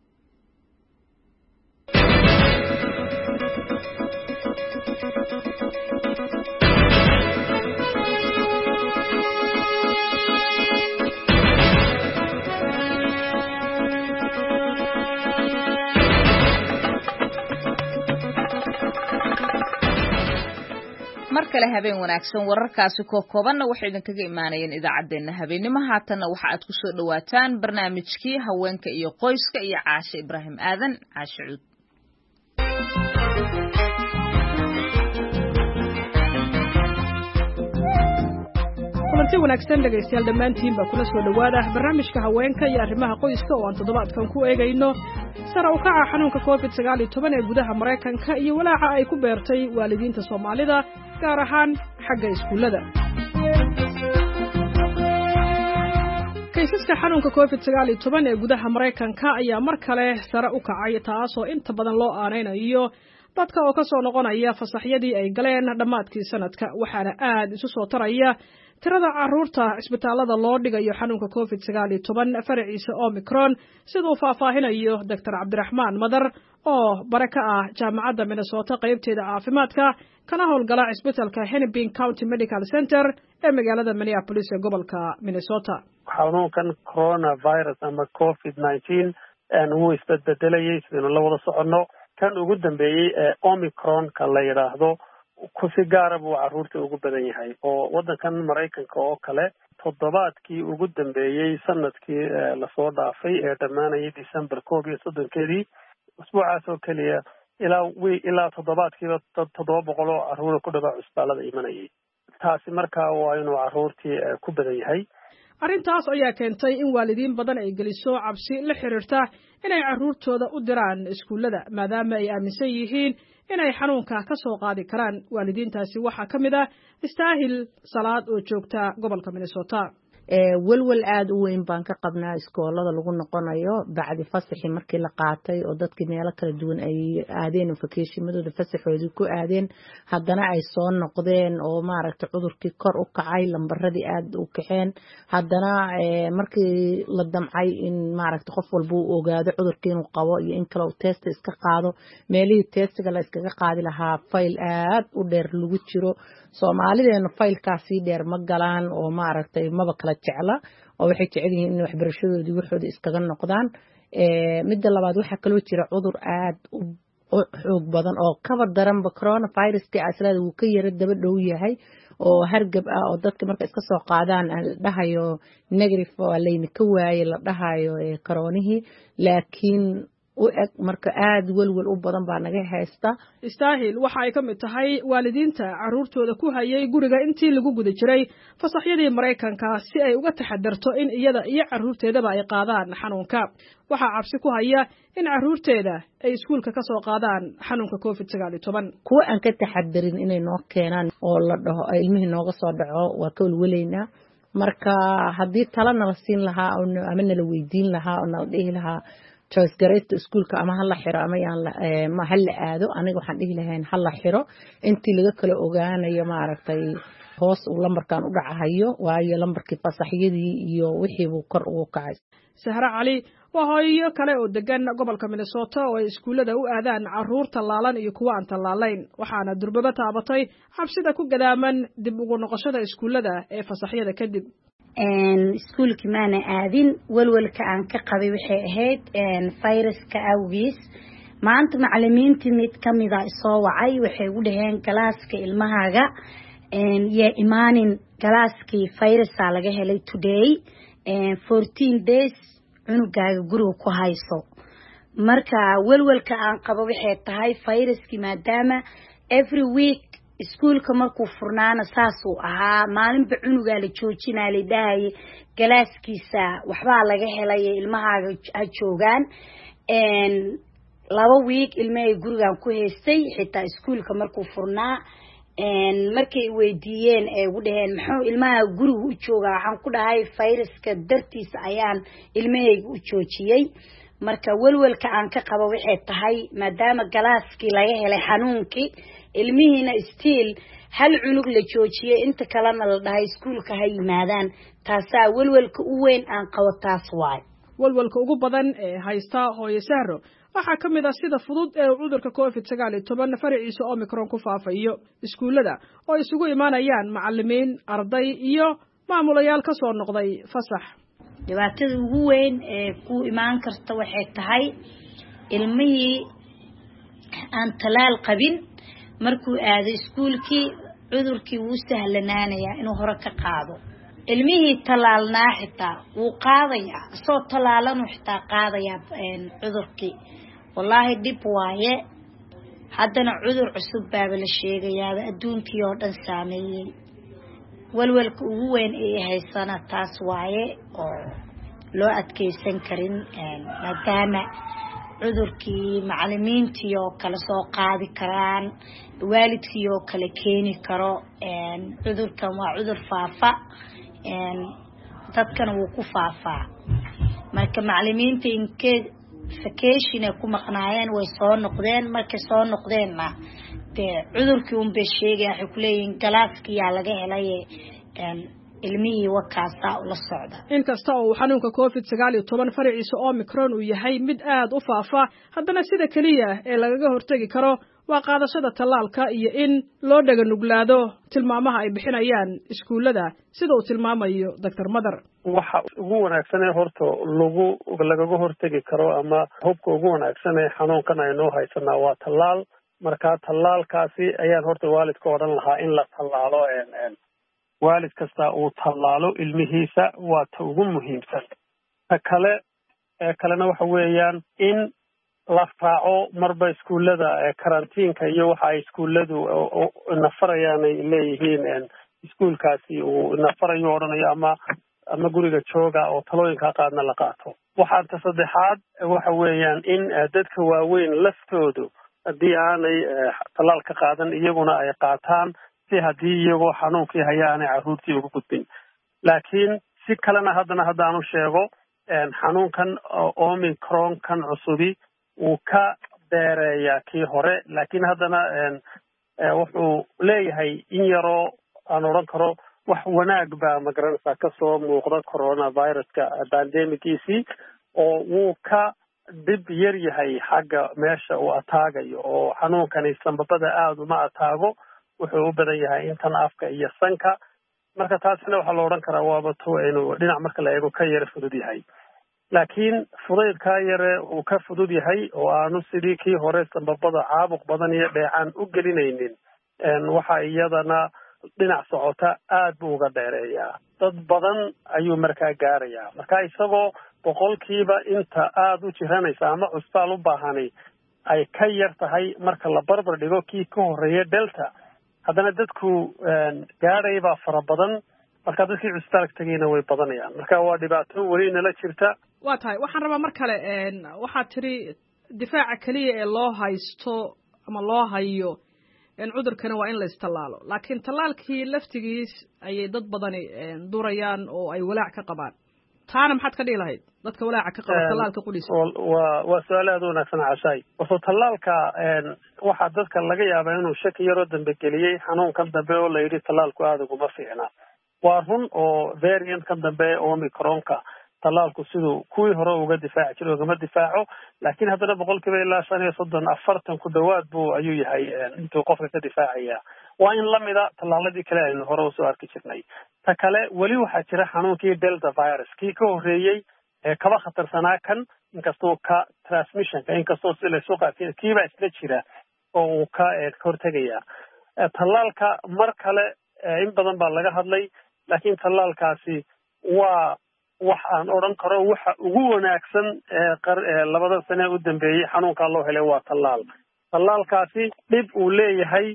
markale habeen wanaagsan wararkaasi koobanna waxay idinkaga imaanayeen idaacadeena habeenimo haatanna waxa aad ku soo dhawaataan barnaamijkii haweenka iyo qoyska iyo Caashe Ibraahim Aadan Caashe Cuud. kulanti wanaagsan dhageystayaal dhammaantiin baa kula soo dhawaada barnaamijka haweenka iyo arrimaha qoyska oo aan toddobaadkan ku eegayno sare u kaca xanuunka COVID-19 ee gudaha Mareykanka iyo walaaca ay ku beertay waalidiinta Soomaalida gaar ahaan xagga iskuulada. Kiisaska xanuunka COVID-19 ee gudaha Mareykanka ayaa mar kale sare u kacay taasoo inta badan loo aaneynayo dadka oo ka soo noqonaya fasaxyadii ay galeen dhamaadkii sanadka waxaana aad isu soo taraya tirada caruurta isbitaalada loo dhigayo xanuunka COVID-19 faraciisa Omicron sidoo faahfaahinayo Dr. Cabdiraxmaan Madar oo baraka ah jaamacadda Minnesota qaybteeda caafimaadka kana howlgala isbitaalka Hennepin County Medical Center ee magaalada Minneapolis ee gobolka Minnesota. xanuunkan coronavirus ama COVID-19 wuu isbedbedelayay sidaynu la wada soconno kan ugu dambeeyay ee Omicron ka la yiraahdo si gaar ah buu caruurta ugu badan yahay oo wadankan Mareykanka oo kale toddobaadkii ugu dambeeyay sanadkii la soo dhaafay ee dhamaanayay December 31 usbuucaas oo kaliya ilaa toddobaadkiiba 700 oo caruur ku dhawaad isbitaalada imanayay taasi markaa waa inuu caruurtii ku badan yahay. arrintaas ayaa keentay in waalidiin badan ay geliso cabsi la xiriirta inay caruurtooda u diraan iskuulada maadaama ay aaminsan yihiin inay xanuunka ka soo qaadi karaan. waalidiintaasi waxaa ka mid ah Istaahil Salaad oo joogta gobolka Minnesota. walwal aad u weyn baan ka qabnaa iskoolada lagu noqonayo bacdi fasaxi markii la qaatay oo dadkii meelo kala duwan ay aadeen vacationadooda fasaxoodii ku aadeen haddana ay soo noqdeen oo maaragtay cudurkii kor u kacay lambaradii aad u kaceen haddana markii la damcay in maaragtay qof walba uu ogaado cudurkii inuu qabo iyo in kale uu test iska qaado meelihii testiga la iskaga qaadi lahaa fayl aad u dheer lagu jiro Soomaalideena faylkaasi dheer ma galaan oo maaragtay maba kala jecla oo waxay jecel yihiin in waxbarashadoodii waxooda iskaga noqdaan. midda labaad waxa kale oo jira cudur aad u xoog badan oo kaba daranba coronavirus-ka aslada uu ka yara daba dhow yahay oo hargab ah oo dadka marka iska soo qaadaan dhahayo negative oo layna ka waayay la dhahayo koronihii laakiin u eg marka aad welwel u badan baa naga haysta. istaahil waxa ay ka mid tahay waalidiinta caruurtooda ku hayay guriga intii lagu guda jiray fasaxyadii Mareykanka si ay uga taxadarto in iyada iyo caruurteedaba ay qaadaan xanuunka. Waxa cabsi ku haya in caruurteeda ay iskuulka ka soo qaadaan xanuunka COVID-19. kuwa aan ka taxadarin inay noo keenaan oo la dhaho ilmihii nooga soo dhaco waa ka walwalaynaa. marka haddii tala nala siin lahaa ama nala weydiin lahaa oo nala dhihi lahaa choice gareysta iskuulka ama hala xiro ama ma hala aado, aniga waxaan dhihi lahayn hala xiro intii laga kala ogaanayo maaragtay hoos uu lambarkan u dhacayo, waayo lambarkii fasaxyadii iyo wixii buu kor ugu kacay. Sahra Cali waa hooyo kale oo degan gobolka Minnesota oo ay iskuulada u aadaan caruur tallaalan iyo kuwa aan tallaalayn, waxaana durbaba taabatay xabsida ku gadaaman dib ugu noqoshada iskuulada ee fasaxyada kadib. iskuulkii maana aadin, walwalka aan ka qabay waxay ahayd fayraska awgiis. maanta macallimiintii mid ka mid ah soo wacay, waxay u dhaheen galaaska ilmahaaga yaa imaanin, galaaskii fayrasaa laga helay today 14 days cunugaaga guriga ku hayso. marka walwalka aan qabo waxay tahay fayraskii maadaama every week iskuulka markuu furnaana saasuu ahaa, maalinba cunugaa la joojinaa la dhahaye galaaskiisa waxbaa laga helay ilmahaaga ha joogaan. 2 week ilmahay gurigan ku haystay xitaa iskuulka markuu furnaa. markay weydiiyeen ee ugu dhaheen maxuu ilmaha guriga u joogaa, waxaan ku dhahay fayraska dartiisa ayaan ilmahayga u joojiyey. marka walwalka aan ka qabo waxay tahay maadaama galaaskii laga helay xanuunkii, ilmihiina stiil hal cunug la joojiyey, inta kalena la dhahay iskuulka ha yimaadaan. taasaa walwalka u weyn aan qabo, taas waay walwalka ugu badan ee haysta hooyo Sahro waxaa ka mid ah sida fudud ee cudurka COVID-19 faraciisa Omicron ku faafayo iskuulada oo isugu imaanayaan macallimiin, arday iyo maamulayaal ka soo noqday fasax. dhibaatada ugu weyn ee ku imaan karta waxay tahay ilmihii aan talaal qabin markuu aado iskuulkii cudurkii wuu sahlanaanayaa inuu hore ka qaado. ilmihii talaalnaa xitaa wuu qaadayaa, soo talaalanu xitaa qaadayaa cudurkii. wallaahi dhib waaye. haddana cudur cusub baaba la sheegayaaba adduunkii oo dhan saameeyey. walwalka ugu weyn ee haysana taas waaye oo loo adkeysan karin, maadaama cudurkii macallimiintii oo kale soo qaadi karaan, waalidkii oo kale keeni karo. cudurkan waa cudur faafa, dadkana wuu ku faafaa. marka macallimiinta inkee vacation ay ku maqnaayeen way soo noqdeen, markay soo noqdeenna dee cudurkii un bay sheegaya, waxay ku leeyihiin galaaskiyaa laga helay ilmihii wakaasaa ula socda. inkasta oo xanuunka COVID-19 faraciisa Omicron uu yahay mid aad u faafa, haddana sida kaliya ee lagaga hortagi karo waa qaadashada tallaalka iyo in loo dhaga nuglaado tilmaamaha ay bixinayaan iskuulada sida uu tilmaamayo Dr. Madar. waxa ugu wanaagsan ee horta lagaga hortagi karo ama hubka ugu wanaagsan ee xanuunkan aynu haysanaa waa tallaal. marka tallaalkaasi ayaan horta waalidka odhan lahaa in la tallaalo. waalid kasta uu tallaalo ilmihiisa waa ta ugu muhiimsan. ta kalena waxa weeyaan in la raaco marba iskuulada karantiinka iyo waxa ay iskuuladu nafarayaan ay leeyihiin. iskuulkaasi uu nafarayo odhanayo ama guriga jooga oo talooyinka qaadna la qaato. waxaan ta saddexaad waxa weeyaan in dadka waaweyn laftoodu haddii aanay tallaal ka qaadan iyaguna ay qaataan, si haddii iyagoo xanuunkii hayaanay carruurtii ugu gudbin. laakiin si kalena haddaanu sheego xanuunkan Omicron kan cusubi wuu ka dheereeyaa kii hore, laakiin haddana wuxuu leeyahay in yaroo aan odhan karo wax wanaag baa magaranaysaa kasoo muuqda coronaviruska bandemigiisii, oo wuu ka dib yar yahay xagga meesha uu ataagayo, oo xanuunkani sanbabada aada uma ataago, wuxuu u badan yahay intan afka iyo sanka. marka taasina waxaa la odhan karaa waaba to inuu dhinac marka la eego ka yara fudud yahay. laakiin fudaydkaa yare uu ka fudud yahay oo aanu sidii kii hore sanbabada caabuq badan iyo dheecaan u gelinaynin, waxa iyadana dhinac socota aad buu uga dheereeyaa. dad badan ayuu markaa gaarayaa. marka isagoo boqolkiiba inta aada u jiranaysa ama cusbaal u baahanay ay ka yar tahay marka la barbar dhigo kii ka horreeya delta haddana dadku gaadhay baa fara badan marka dadkii cusbaalka tegayna way badanayaan marka waa dhibaato weli nala jirta. waa tahay waxaan rabaa mar kale waxaad tiri difaaca keliya ee loo haysto ama loo hayo cudurkana waa in la istallaalo laakiin tallaalkii laftigiis ayay dad badani durayaan oo ay walaac ka qabaan taana maxaad ka dhihi lahayd dadka walaaca ka qaba tallaalka qudhiisa? waa su-aal aada u wanaagsan cashaay. warto tallaalka waxaa dadka laga yaabaa inuu shaki yaroo dambe geliyey xanuunkan dambe oo la yidhi tallaalku aada uguma fiicna. waa run oo variantkan dambe omicronka tallaalku siduu kuwii hore uga difaaci jiray ugama difaaco laakiin haddana boqolkiiba ilaa 35-40 ku dhawaad buu ayuu yahay intuu qofka ka difaacaya. waa in lamida tallaaladii kale aynu hore usoo arki jirnay. ta kale weli waxaa jira xanuunkii delta virus kii ka horreeyey kaba khatarsanaa kan inkastoo ka transmissionka inkastoo si laysu qaati kiibaa isla jira oo uu ka hortegaya. tallaalka mar kale in badan baa laga hadlay laakiin tallaalkaasi waa wax aan odhan karo waxa ugu wanaagsan labada sane u dambeeyey xanuunkaa loo helay waa tallaal. tallaalkaasi dhib uu leeyahay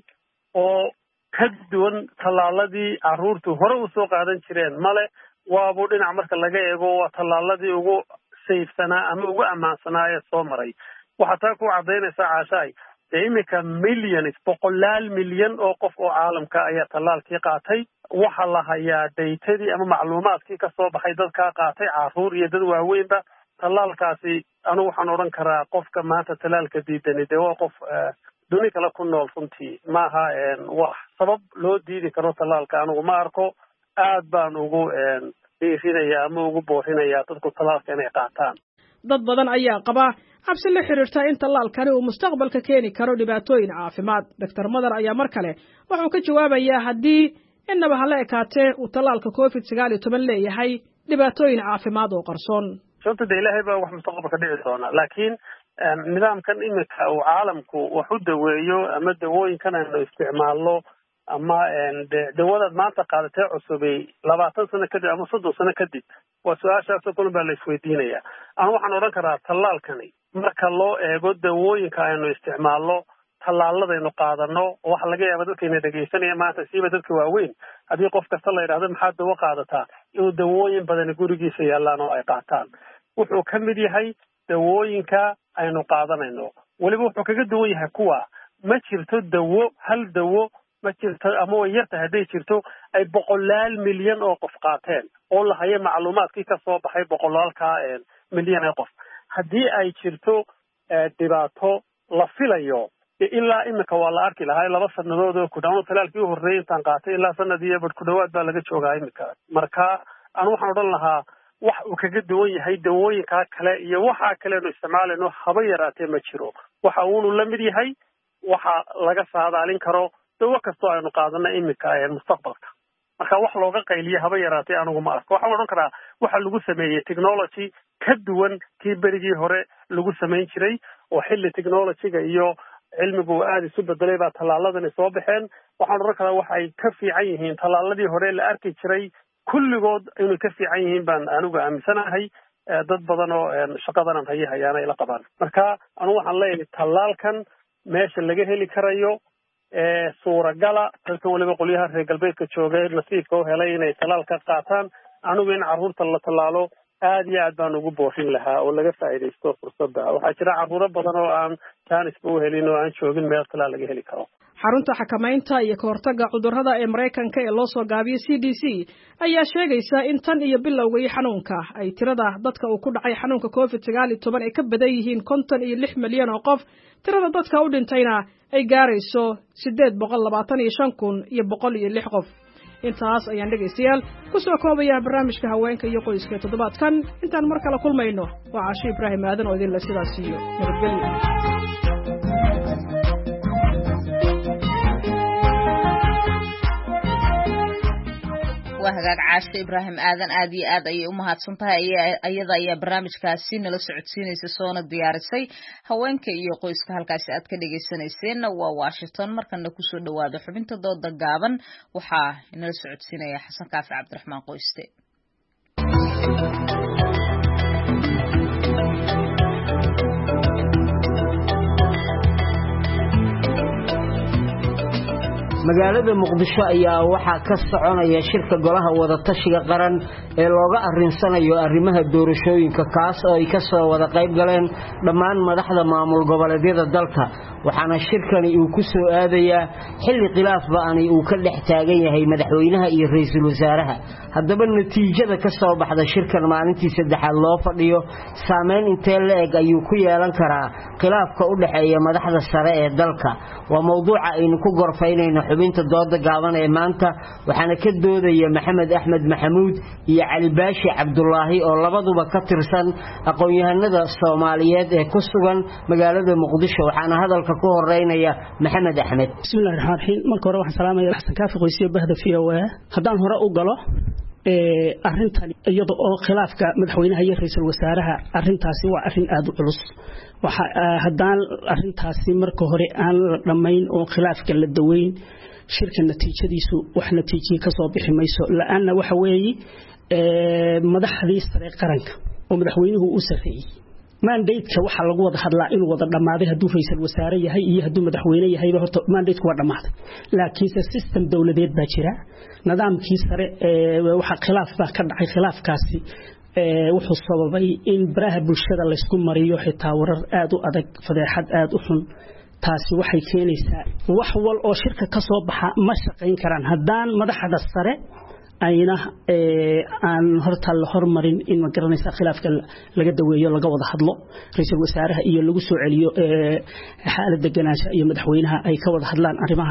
oo ka duwan tallaaladii carruurtu hore usoo qaadan jireen male waabuu dhinac marka laga eego waa tallaaladii ugu sayfsanaa ama ugu ammaansanaa ee soo maray. waxaa taa ku caddaynaysaa caashaay dee iminka boqolaal milyan oo qof oo caalamka ayaa tallaalkii qaatay. waxaa la hayaa daytadii ama macluumaadkii ka soo baxay dadkaa qaatay carruur iyo dad waaweynba. tallaalkaasi anigu waxaan odhan karaa qofka maanta tallaalka diidani dee waa qof duni kale ku nool runtii maaha wax sabab loo diidi karo tallaalka anigu ma arko. aad baan ugu dhiirinaya ama ugu boorinayaa dadku tallaalka inay qaataan. dad badan ayaa qaba cabsi la xiriirta in tallaalkani uu mustaqbalka keeni karo dhibaatooyin caafimaad. Dr. Madar ayaa mar kale wuxuu ka jawaabayaa haddii innaba hala ekaatee uu tallaalka COVID-19 leeyahay dhibaatooyin caafimaad oo qarsoon. sababta ilaahay baa wax mustaqbalka dhici doona laakiin nidaamkan iminka uu caalamku wax u daweeyo ama dawooyinkan aynu isticmaalno ama dawadaad maanta qaadatee cusubay 20 sano kadib ama 30 sano kadib waa su-aashaasoo kulan baa la isweydiinaya. aan waxaan odhan karaa tallaalkani marka loo eego dawooyinka aynu isticmaalno tallaaladaynu qaadano waxa laga yaaba dadkayna dhegaysanaya maanta siiba dadka waaweyn haddii qof kasta la yidhahdo maxaad dawo qaadataa inuu dawooyin badani gurigiisa yaallaan oo ay qaataan. wuxuu ka mid yahay dawooyinka aynu qaadanayno weliba wuxuu kaga duwan yahay kuwa ma jirto dawo hal dawo ma jirto ama way yartahay hadday jirto ay boqolaal milyan oo qof qaateen oo la hayo macluumaadkii ka soo baxay boqolaalka milyan ee qof. haddii ay jirto dhibaato la filayo ilaa iminka waa la arki lahaa 2 sanadood oo ku dhawaad talaalkii u horreeyay intaan qaatay ilaa sanadii bad ku dhawaad baa laga joogaa iminka. marka aan waxaan odhan lahaa wax uu kaga duwan yahay dawooyinka kale iyo waxa kale oo isticmaalayno haba yaraatee ma jiro. waxa uu la mid yahay waxa laga saadaalin karo dawo kastoo aynu qaadana iminka mustaqbalka. marka wax looga qayliyo haba yaraatee anigu ma arko. waxaan odhan karaa waxa lagu sameeyey technology ka duwan tii berigii hore lagu samayn jiray oo xilli technology-ga iyo cilmigu aad isu bedelay baa tallaaladani soo baxeen. waxaan odhan karaa waxay ka fiican yihiin tallaaladii hore la arki jiray kulligood inay ka fiican yihiin baan anigu aaminsanahay. dad badan oo shaqadanan hayaana ila qabaan. marka anigu waxaan leeyahay tallaalkan meesha laga heli karayo suuragala dadkan waliba qolyaha reer galbeedka joogay nasiibka u helay inay tallaalka qaataan. anigu in carruurta la tallaalo aad iyo aad baan ugu boorin lahaa oo laga faa'iidaysto fursadda. waxaa jira carruuro badan oo aan jaanisba u helin oo aan joogin meel tallaal laga heli karo. xarunta xakamaynta iyo ka hortagga cudurrada ee Mareykanka ee loo soo gaabiyay CDC ayaa sheegaysa in tan iyo bilowgii xanuunka ay tirada dadka uu ku dhacay xanuunka COVID-19 ay ka badan yihiin 56 milyan oo qof. tirada dadka u dhintayna ay gaarayso 825,106 qof. intaas ayaan dhegaystayaal ku soo koobaya barnaamijka haweenka iyo qoyska toddobaadkan. intaan mar kale kulmayno waa Caasho Ibraahim Aadan oo idin la sidaas iyo nabadgelyo. hagaag Caasho Ibraahim Aadan aad iyo aad ayay u mahadsantahay ayada ayaa barnaamijkaasi nala socodsiinaysa soona diyaarisay haweenka iyo qoyska halkaasi aad ka dhagaysanayseen waa Washington. markana ku soo dhawaado xubinta dooda gaaban waxaa nala socodsiinaya Xasan Kaafi Cabdiraxmaan Qoyste. magaalada muqdisho ayaa waxaa ka soconaya shirka golaha wada tashiga qaran ee looga arinsanayo arrimaha doorashooyinka kaas oo ay ka soo wada qayb galeen dhammaan madaxda maamul goboleedyada dalka waxaana shirkani uu ku soo aadayaa xilli khilaaf ba'ani uu ka dhex taagan yahay madaxweynaha iyo ra'iisul wasaaraha haddaba natiijada ka soo baxda shirkan maalintii saddexaad loo fadhiyo saameyn intee le'eg ayuu ku yeelan karaa khilaafka u dhaxeeya madaxda sare ee dalka waa mowduuca aynu ku gorfaynayno xubinta dooda gaaban ee maanta waxaana ka doodaya maxamed axmed maxamuud iyo cali baashi cabdulaahi oo labaduba ka tirsan aqoon-yahanada Soomaaliyeed ee ku sugan magaalada Muqdisho waxaana hadalka ku horeynaya maxamed axmed bismillaahir rahmaanir rahiim marka hore waxaan salaamayaa xasan kaafi qoysiyo bahda VOA haddaan hore u galo arrintan iyada oo khilaafka madaxweynaha iyo ra'iisul wasaaraha arrintaasi waa arrin aad u culus waxa haddaan arrintaasi marka hore aan la dhamayn oo khilaafka la daweyn shirka natiijadiisu wax natiijiye ka soo bixi mayso la'aana waxa weeye madaxdii sare qaranka oo madaxweynuhu u sareeyay mandate-ka waxa lagu wada hadlaa inuu wada dhamaaday haduu ra'iisul wasaare yahay iyo haduu madaxweyne yahay horta mandate-ku waa dhamaaday laakiin system dawladeed baa jira nidaamkii sare waxa khilaaf baa ka dhacay khilaafkaasi wuxuu sababay in baraha bulshada la isku mariyo xitaa warar aad u adag fadeexad aad u xun taasi waxay keenaysaa wax wal oo shirka ka soo baxa ma shaqayn karaan haddaan madaxda sare ayna aan horta la hormarin in ma garanaysa khilaafka laga daweeyo laga wada hadlo ra'iisul wasaaraha iyo lagu soo celiyo xaaladda ganaansha iyo madaxweynaha ay ka wada hadlaan arrimaha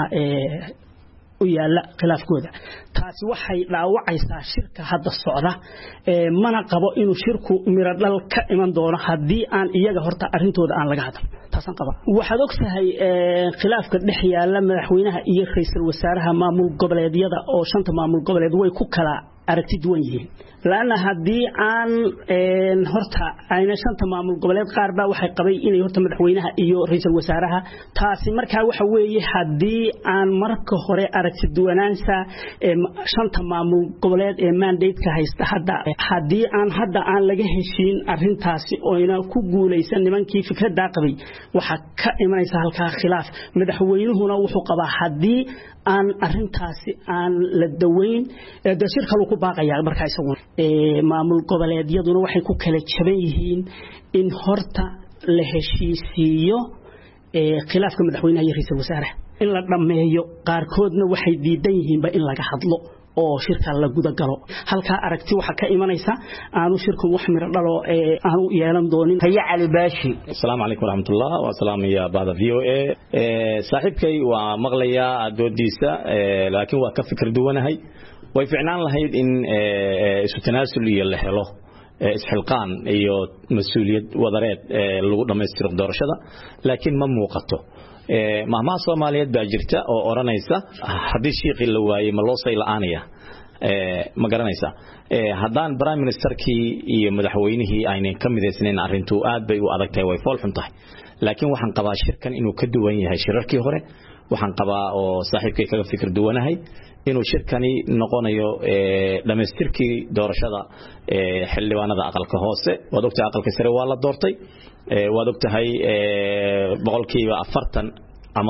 u yaala khilaafkooda taasi waxay dhaawacaysaa shirka hadda socda mana qabo inuu shirku miro dhal ka iman doono haddii aan iyaga horta arrintooda aan laga hadal taasan qaba waxaad ogtahay khilaafka dhex yaala madaxweynaha iyo ra'iisul wasaaraha maamul goboleedyada oo shanta maamul goboleed way ku kala aragti duwan yihiin laana haddii aan horta ayna shanta maamul goboleed qaar baa waxay qabay inay horta madaxweynaha iyo ra'iisul wasaaraha taasi markaa waxa weeye haddii aan marka hore aragti duwanaansa shanta maamul goboleed ee mandate-ka haysta haddii aan hadda aan laga heshiin arrintaasi oo ina ku guuleysan nimankii fikradda qabay waxa ka imanaysa halka khilaaf madaxweynuhuna wuxuu qabaa haddii aan arrintaasi aan la daweyn shirka lagu baaqayaa markaa isagu maamul goboleedyaduna waxay ku kala jaban yihiin in horta la heshiisiyo khilaafka madaxweynaha iyo ra'iisul wasaaraha in la dhameeyo qaarkoodna waxay diidan yihiinba in laga hadlo oo shirka la guda galo halka aragti waxa ka imanaysa aanu shirku wax miro dhalo aanu yeelan doonin haya cali baashi assalaamu alaykum warahmatullahi wa salaamiya baada VOA saaxiibkay waa maqlaya doodiisa laakiin waa ka fikir duwanahay way fiicnaan lahayd in isu tanaasul iyo la helo isxilqaan iyo mas'uuliyad wadareed lagu dhameystiro doorashada laakiin ma muuqato mahmaa Soomaaliyeed baa jirta oo oranaysa hadii shiiqi la waayay ma loo say la'aanaya ma garanaysa haddaan prime ministerkii iyo madaxweynihii aynay ka mideysnayn arrintu aad bay u adag tahay way fool xun tahay laakiin waxaan qabaa shirkan inuu ka duwan yahay shirarkii hore waxaan qabaa oo saaxiibkay kaga fikir duwanahay inuu shirkani noqonayo dhameystirkii doorashada xildhibaanada aqalka hoose waad ogtahay aqalka sare waa la doortay waad ogtahay boqolkiiba 40 ama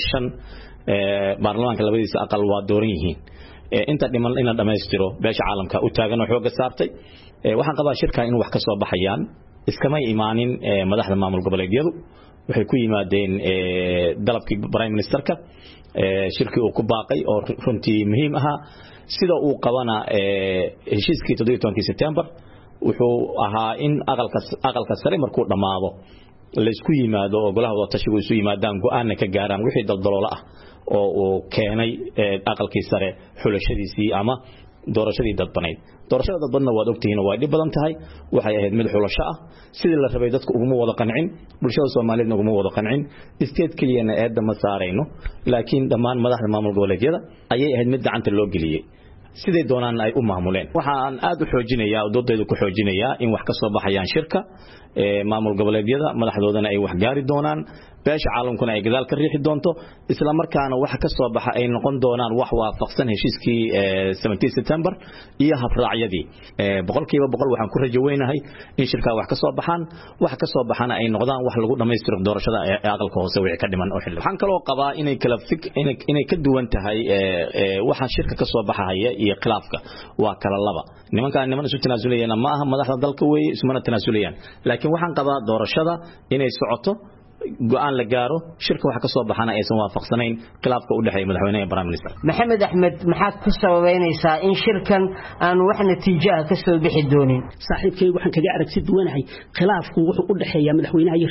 45 baarlamaanka labadiisa aqal waa dooran yihiin inta dhiman in la dhameystiro beesha caalamka u taagan oo xooga saartay waxaan qabaa shirka inuu wax ka soo baxayaan iskama imaanin madaxda maamul goboleedyadu waxay ku yimaadeen dalabkii prime ministerka shirkii uu ku baaqay oo runtii muhiim ahaa sida uu qabana heshiiskii 17 September wuxuu ahaa in aqalka sare markuu dhamaado la isku yimaado oo golaha wada tashigu isu yimaadaan go'aan ka gaaraan wixii daldaloolo ah oo uu keenay aqalkii sare xulashadiisii ama doorashadii dadbaneyd doorashada dadbadna waad ogtihiin waa dhib badan tahay waxay ahayd mid xulasho ah sidii la rabay dadku ugu wada qancin bulshada Soomaaliyeed ugu wada qancin state keliyana eedda ma saarayno laakiin dhammaan madaxda maamul goboleedyada ayay ahayd mid gacanta loo geliyay sidee doonaan ay u maamuleen waxaan aad u xoojinayaa doodaydu ku xoojinayaa in wax ka soo baxayaan shirka maamul goboleedyada madaxdoodana ay wax gaari doonaan beesha caalamkuna ay gadaal ka riixi doonto isla markaana waxa ka soo baxa ay noqon doonaan wax waafaqsan heshiiskii 17 September iyo habraacyadii boqolkiiba boqol waxaan ku rajaynahay in shirka wax ka soo baxaan wax ka soo baxana ay noqdaan wax lagu dhameystiro doorashada ee aqalka hoose wixii ka dhiman oo xilli waxaan kaloo qabaa inay ka duwan tahay waxa shirka ka soo baxaya iyo khilaafka waa kala laba niman isu tanaasuliyeen ma aha madaxda dalka weey ismana tanaasuliyeen laakiin waxaan qabaa doorashada inay socoto go'aan la gaaro shirka waxa ka soo baxana aysan waafaqsanayn khilaafka u dhaxeeya madaxweynaha iyo prime minister maxamed axmed maxaad ku sababeynaysaa in shirkan aan wax natiijo ah ka soo bixi doonin saaxiibkay waxaan kaga aragti duwanahay khilaafku wuxuu u dhaxeeya madaxweynaha iyo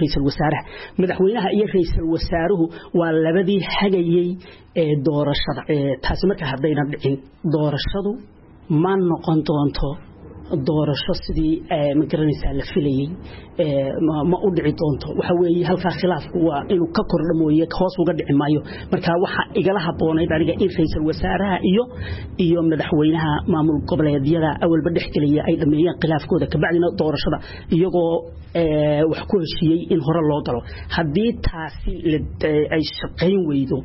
ra'iisul wasaaruhu waa labadii hagayay ee doorashada taasi marka haddayna dhicin doorashadu ma noqon doonto doorasho sidii ma garanaysaa la filayay ma u dhici doonto waxa weeye halka khilaafku waa inuu ka kordho mooyee hoos uga dhici maayo marka waxa igala haboonayd aniga in ra'iisul wasaaraha iyo madaxweynaha maamul goboleedyada awalba dhexgelaya ay dhameeyaan khilaafkooda ka bacdina doorashada iyagoo wax ku heshiiyay in hore loo galo haddii taasi ay shaqayn weydo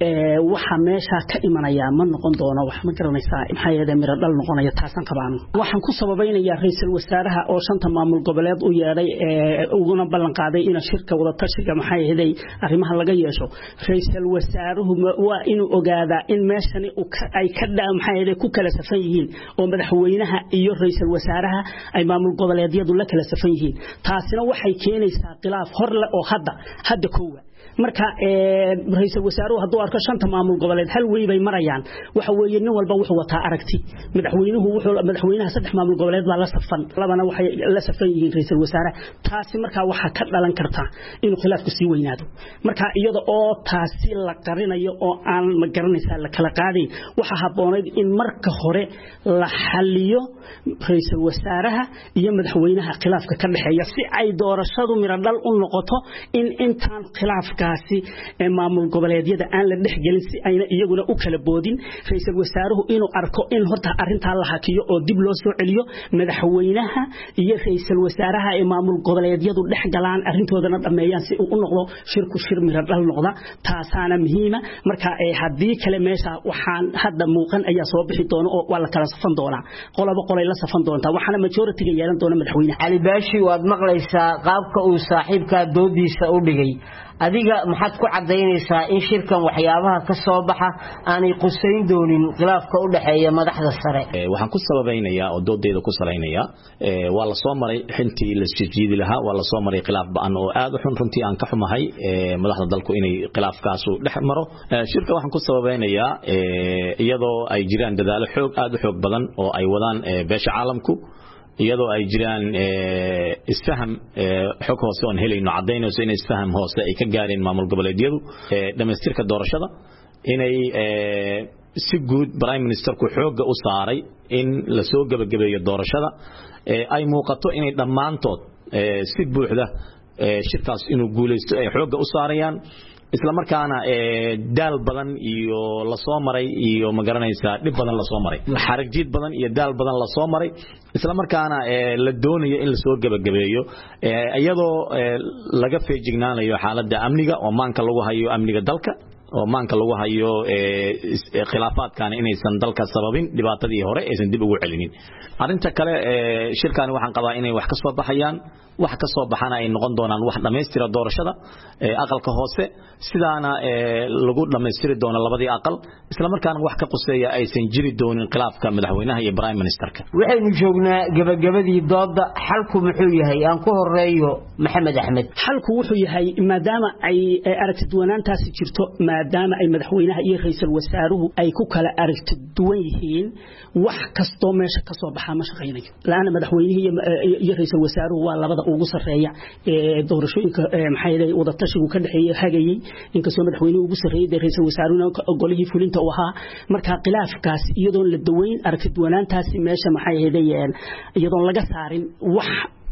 waxa meesha ka imanaya ma noqon doono wax ma garanaysaa maxay yeedeen miro dhal noqonaya taasan qabaan waxaan ku sababeynaya ra'iisul wasaaraha oo shanta maamul goboleed u yeeray uguna ballan qaaday in shirka wada tashiga maxay yeeday arrimaha laga yeesho ra'iisul wasaaruhu waa inuu ogaadaa in meeshani ay ka maxay yeeday ku kala safan yihiin oo madaxweynaha iyo ra'iisul wasaaraha ay maamul goboleedyadu la kala safan yihiin taasina waxay keenaysaa khilaaf hor leh oo hadda koowa marka ra'iisul wasaaruhu hadduu arko shanta maamul goboleed hal way bay marayaan waxa weeye nin walba wuxuu wataa aragti madaxweynaha saddex maamul goboleed baa la safan labana waxay la safan yihiin ra'iisul wasaaraha taasi marka waxa ka dhalan karta inuu khilaafku sii weynaado marka iyada oo taasi la qarinayo oo aan ma garanaysaa la kala qaadin waxa haboonayd in marka hore la xalliyo ra'iisul wasaaraha iyo madaxweynaha khilaafka ka dhaxeeya si ay doorashadu miro dhal u noqoto in intaan khilaafka maamul goboleedyada aan la dhexgelin si ayna iyaguna u kala boodin ra'iisul wasaaruhu inuu arko in horta arinta la hakiyo oo dib loo soo celiyo madaxweynaha iyo ra'iisul wasaaraha ee maamul goboleedyadu dhexgalaan arintoodana dhameeyaan si uu u noqdo shirku shir miro dhal noqda taasaana muhiima marka haddii kale meesha waxaan hadda muuqan ayaa soo bixi doona oo waa la kala safan doonaa qolay la safan doontaa waxaana majority-ga yeelan doona madaxweynaha cali baashi waad maqlaysaa qaabka uu saaxiibka doodiisa u dhigay adiga maxaad ku cadaynaysaa in shirkan waxyaabaha ka soo baxa aanay qusayn doonin khilaafka u dhaxeeya madaxda sare waxaan ku sababeynayaa oo doodeeda ku salaynayaa waa la soo maray xintii la isjiidi lahaa waa la soo maray khilaaf ba'an oo aad u xun runtii aan ka xumahay madaxda dalku inay khilaafkaas u dhex maro shirka waxaan ku sababeynayaa iyadoo ay jiraan dadaalo aad u xoog badan oo ay wadaan beesha caalamku iyadoo ay jiraan isfaham xog hoose oo helayno cadeynayso in isfaham hoose ay ka gaareen maamul goboleedyadu dhameystirka doorashada inay si guud prime ministerku xooga u saaray in la soo gabagabeeyo doorashada ay muuqato inay dhammaantood si buuxda shirkaas inuu guuleysto ay xooga u saarayaan isla markaana daal badan iyo la soo maray iyo ma garanaysaa dhib badan la soo maray xaragjiid badan iyo daal badan la soo maray isla markaana la doonayo in la soo gabagabeeyo iyadoo laga feejignaanayo xaaladda amniga oo maanka lagu hayo amniga dalka oo maanka lagu hayo khilaafaadkan inaysan dalka sababin dhibaatadii hore aysan dib ugu celinin arinta kale shirkani waxaan qabaa inay wax ka soo baxayaan wax ka soo baxana ay noqon doonaan wax dhameystira doorashada aqalka hoose sidaana lagu dhameystiri doono labadii aqal isla markaana wax ka quseeya aysan jiri doonin khilaafka madaxweynaha iyo prime ministerka waxaynu joognaa gabagabadii dooda xalku muxuu yahay aan ku horeeyo maxamed axmed xalku wuxuu yahay maadaama ay aragti duwanaantaasi jirto maadaama ay madaxweynaha iyo ra'iisul wasaaruhu ay ku kala aragti duwan yihiin wax kasto meesha ka soo baxa ma shaqeynayo laana madaxweynaha iyo ra'iisul wasaaruhu waa labada ugu sareeya doorashooyinka maxay yeelay wada tashigu ka dhaxeeyay hagayay inkastoo madaxweynuhu ugu sareeyay ra'iisul wasaaruhuna golihii fulinta u ahaa marka khilaafkaas iyadoo la daweyn aragti duwanaantaasi meesha maxay yeelay iyadoo laga saarin wax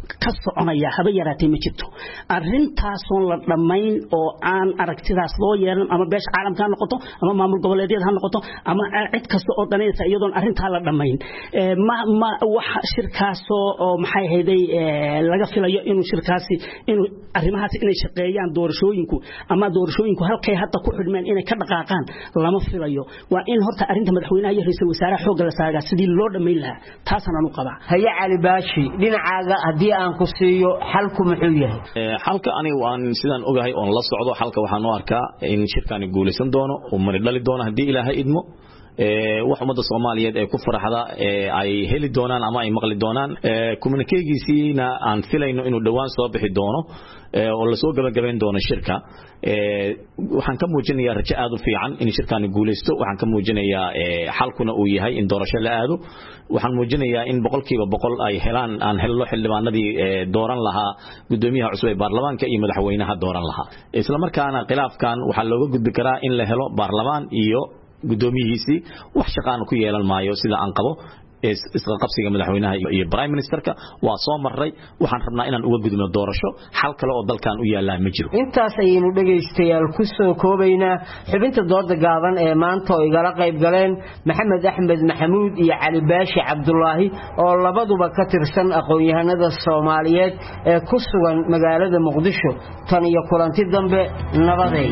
ka soconaya haba yaraatay ma jirto arintaasoon la dhamayn oo aan aragtidaas loo yeelan ama beesha caalamka ha noqoto ama maamul goboleedyada ha noqoto ama cid kasta oo danaysa iyadoon arintaa la dhamayn ma wax shirkaas oo maxay hayday laga filayo inuu shirkaasi inuu arrimahaas inay shaqeeyaan doorashooyinku ama doorashooyinku halkay hadda ku xidhmeen inay ka dhaqaaqaan lama filayo waa in horta arinta madaxweynaha iyo ra'iisul wasaaraha xoog la saagaa sidii loo dhameyn lahaa taasana anu qabaa haya cali baashi dhinacaaga hadii aan ku siiyo xalku muxuu yahay xalka aniga waan sidaan ogahay oo la socdo xalka waxaan u arkaa in shirkani guuleysan doono oo mari dhali doono hadii ilaahay idmo wax umada Soomaaliyeed ee ku faraxda ay heli doonaan ama ay maqli doonaan communicategiisina aan filayno inuu dhawaan soo bixi doono oo la soo gabagabeyn doono shirka waxaan ka muujinayaa rajo aad u fiican in shirkani guuleysto waxaan ka muujinayaa xalkuna uu yahay in doorasho la aado waxaan muujinayaa in boqolkiiba boqol ay helaan aan helno xildhibaanadii dooran lahaa gudoomiyaha cusub ee baarlamaanka iyo madaxweynaha dooran lahaa isla markaana khilaafkan waxa looga gudbi karaa in la helo baarlamaan iyo gudoomiyihiisii wax shaqaan ku yeelan maayo sida aan qabo isla qabsiga madaxweynaha iyo prime ministerka waa soo maray waxaan rabnaa inaan uga gudubno doorasho xal kale oo dalkan u yaala ma jiro intaas ayaynu dhageystayaal ku soo koobaynaa xubinta dooda gaaban ee maanta oo igala qayb galeen maxamed axmed maxamuud iyo cali baashi cabdulaahi oo labaduba ka tirsan aqoon-yahanada Soomaaliyeed ee ku sugan magaalada Muqdisho tan iyo kulanti dambe nabadeey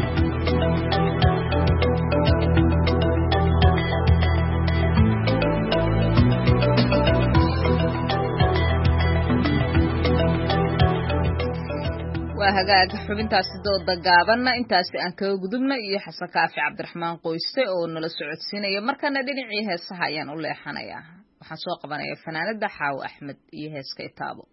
hagaag xubintaasi dooda gaabanna intaasi aan kaga gudubna iyo xasan kaafi cabdiraxmaan qoyste oo nala socodsiinaya markana dhinacii heesaha ayaan u leexanayaa waxaan soo qabanayaa fanaanada Xaawo Axmed iyo heeska Itaabo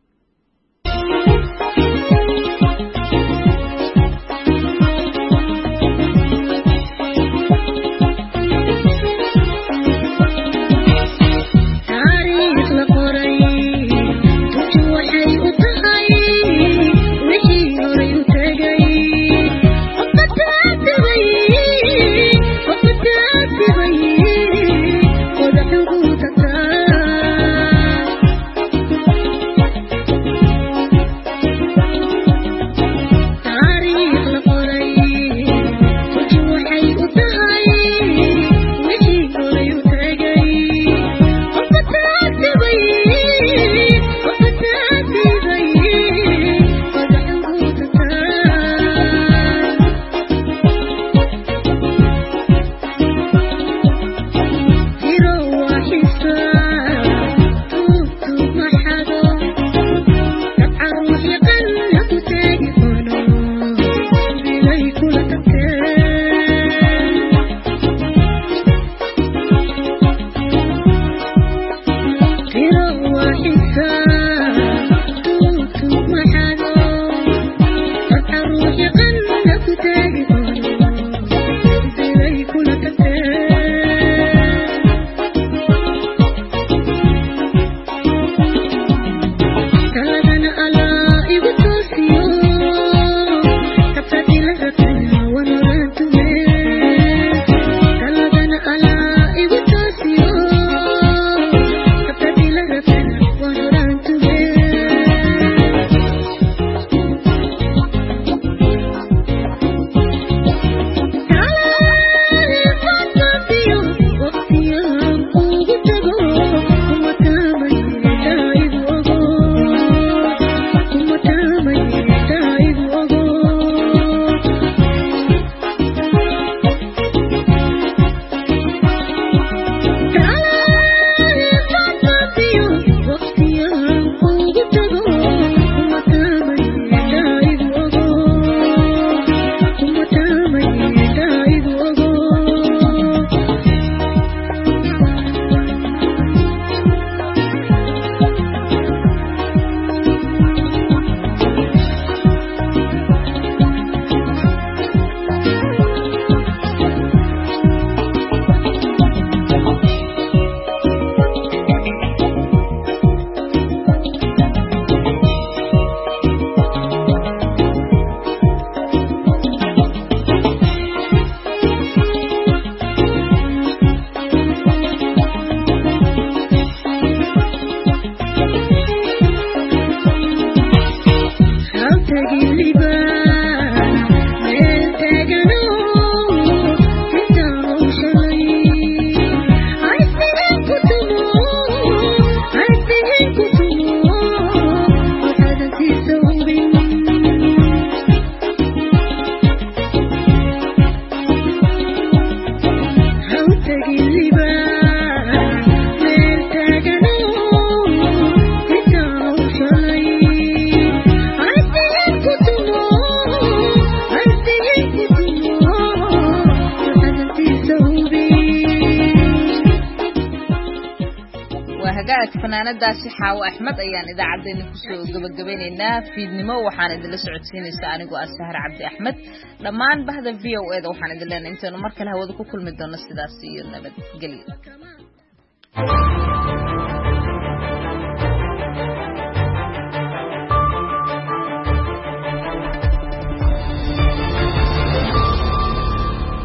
hagaag fanaanadaasi xaawo axmed ayaan idaacadeena kusoo gabagabaynaynaa fiidnimo waxaan idinla socodsiinaysaa anigoo ah Sahar Cabdi Axmed dhammaan bahda VOA da waxaan idin leenahay intaanu mar kale hawada ku kulmi doono sidaas iyo nabadgelyo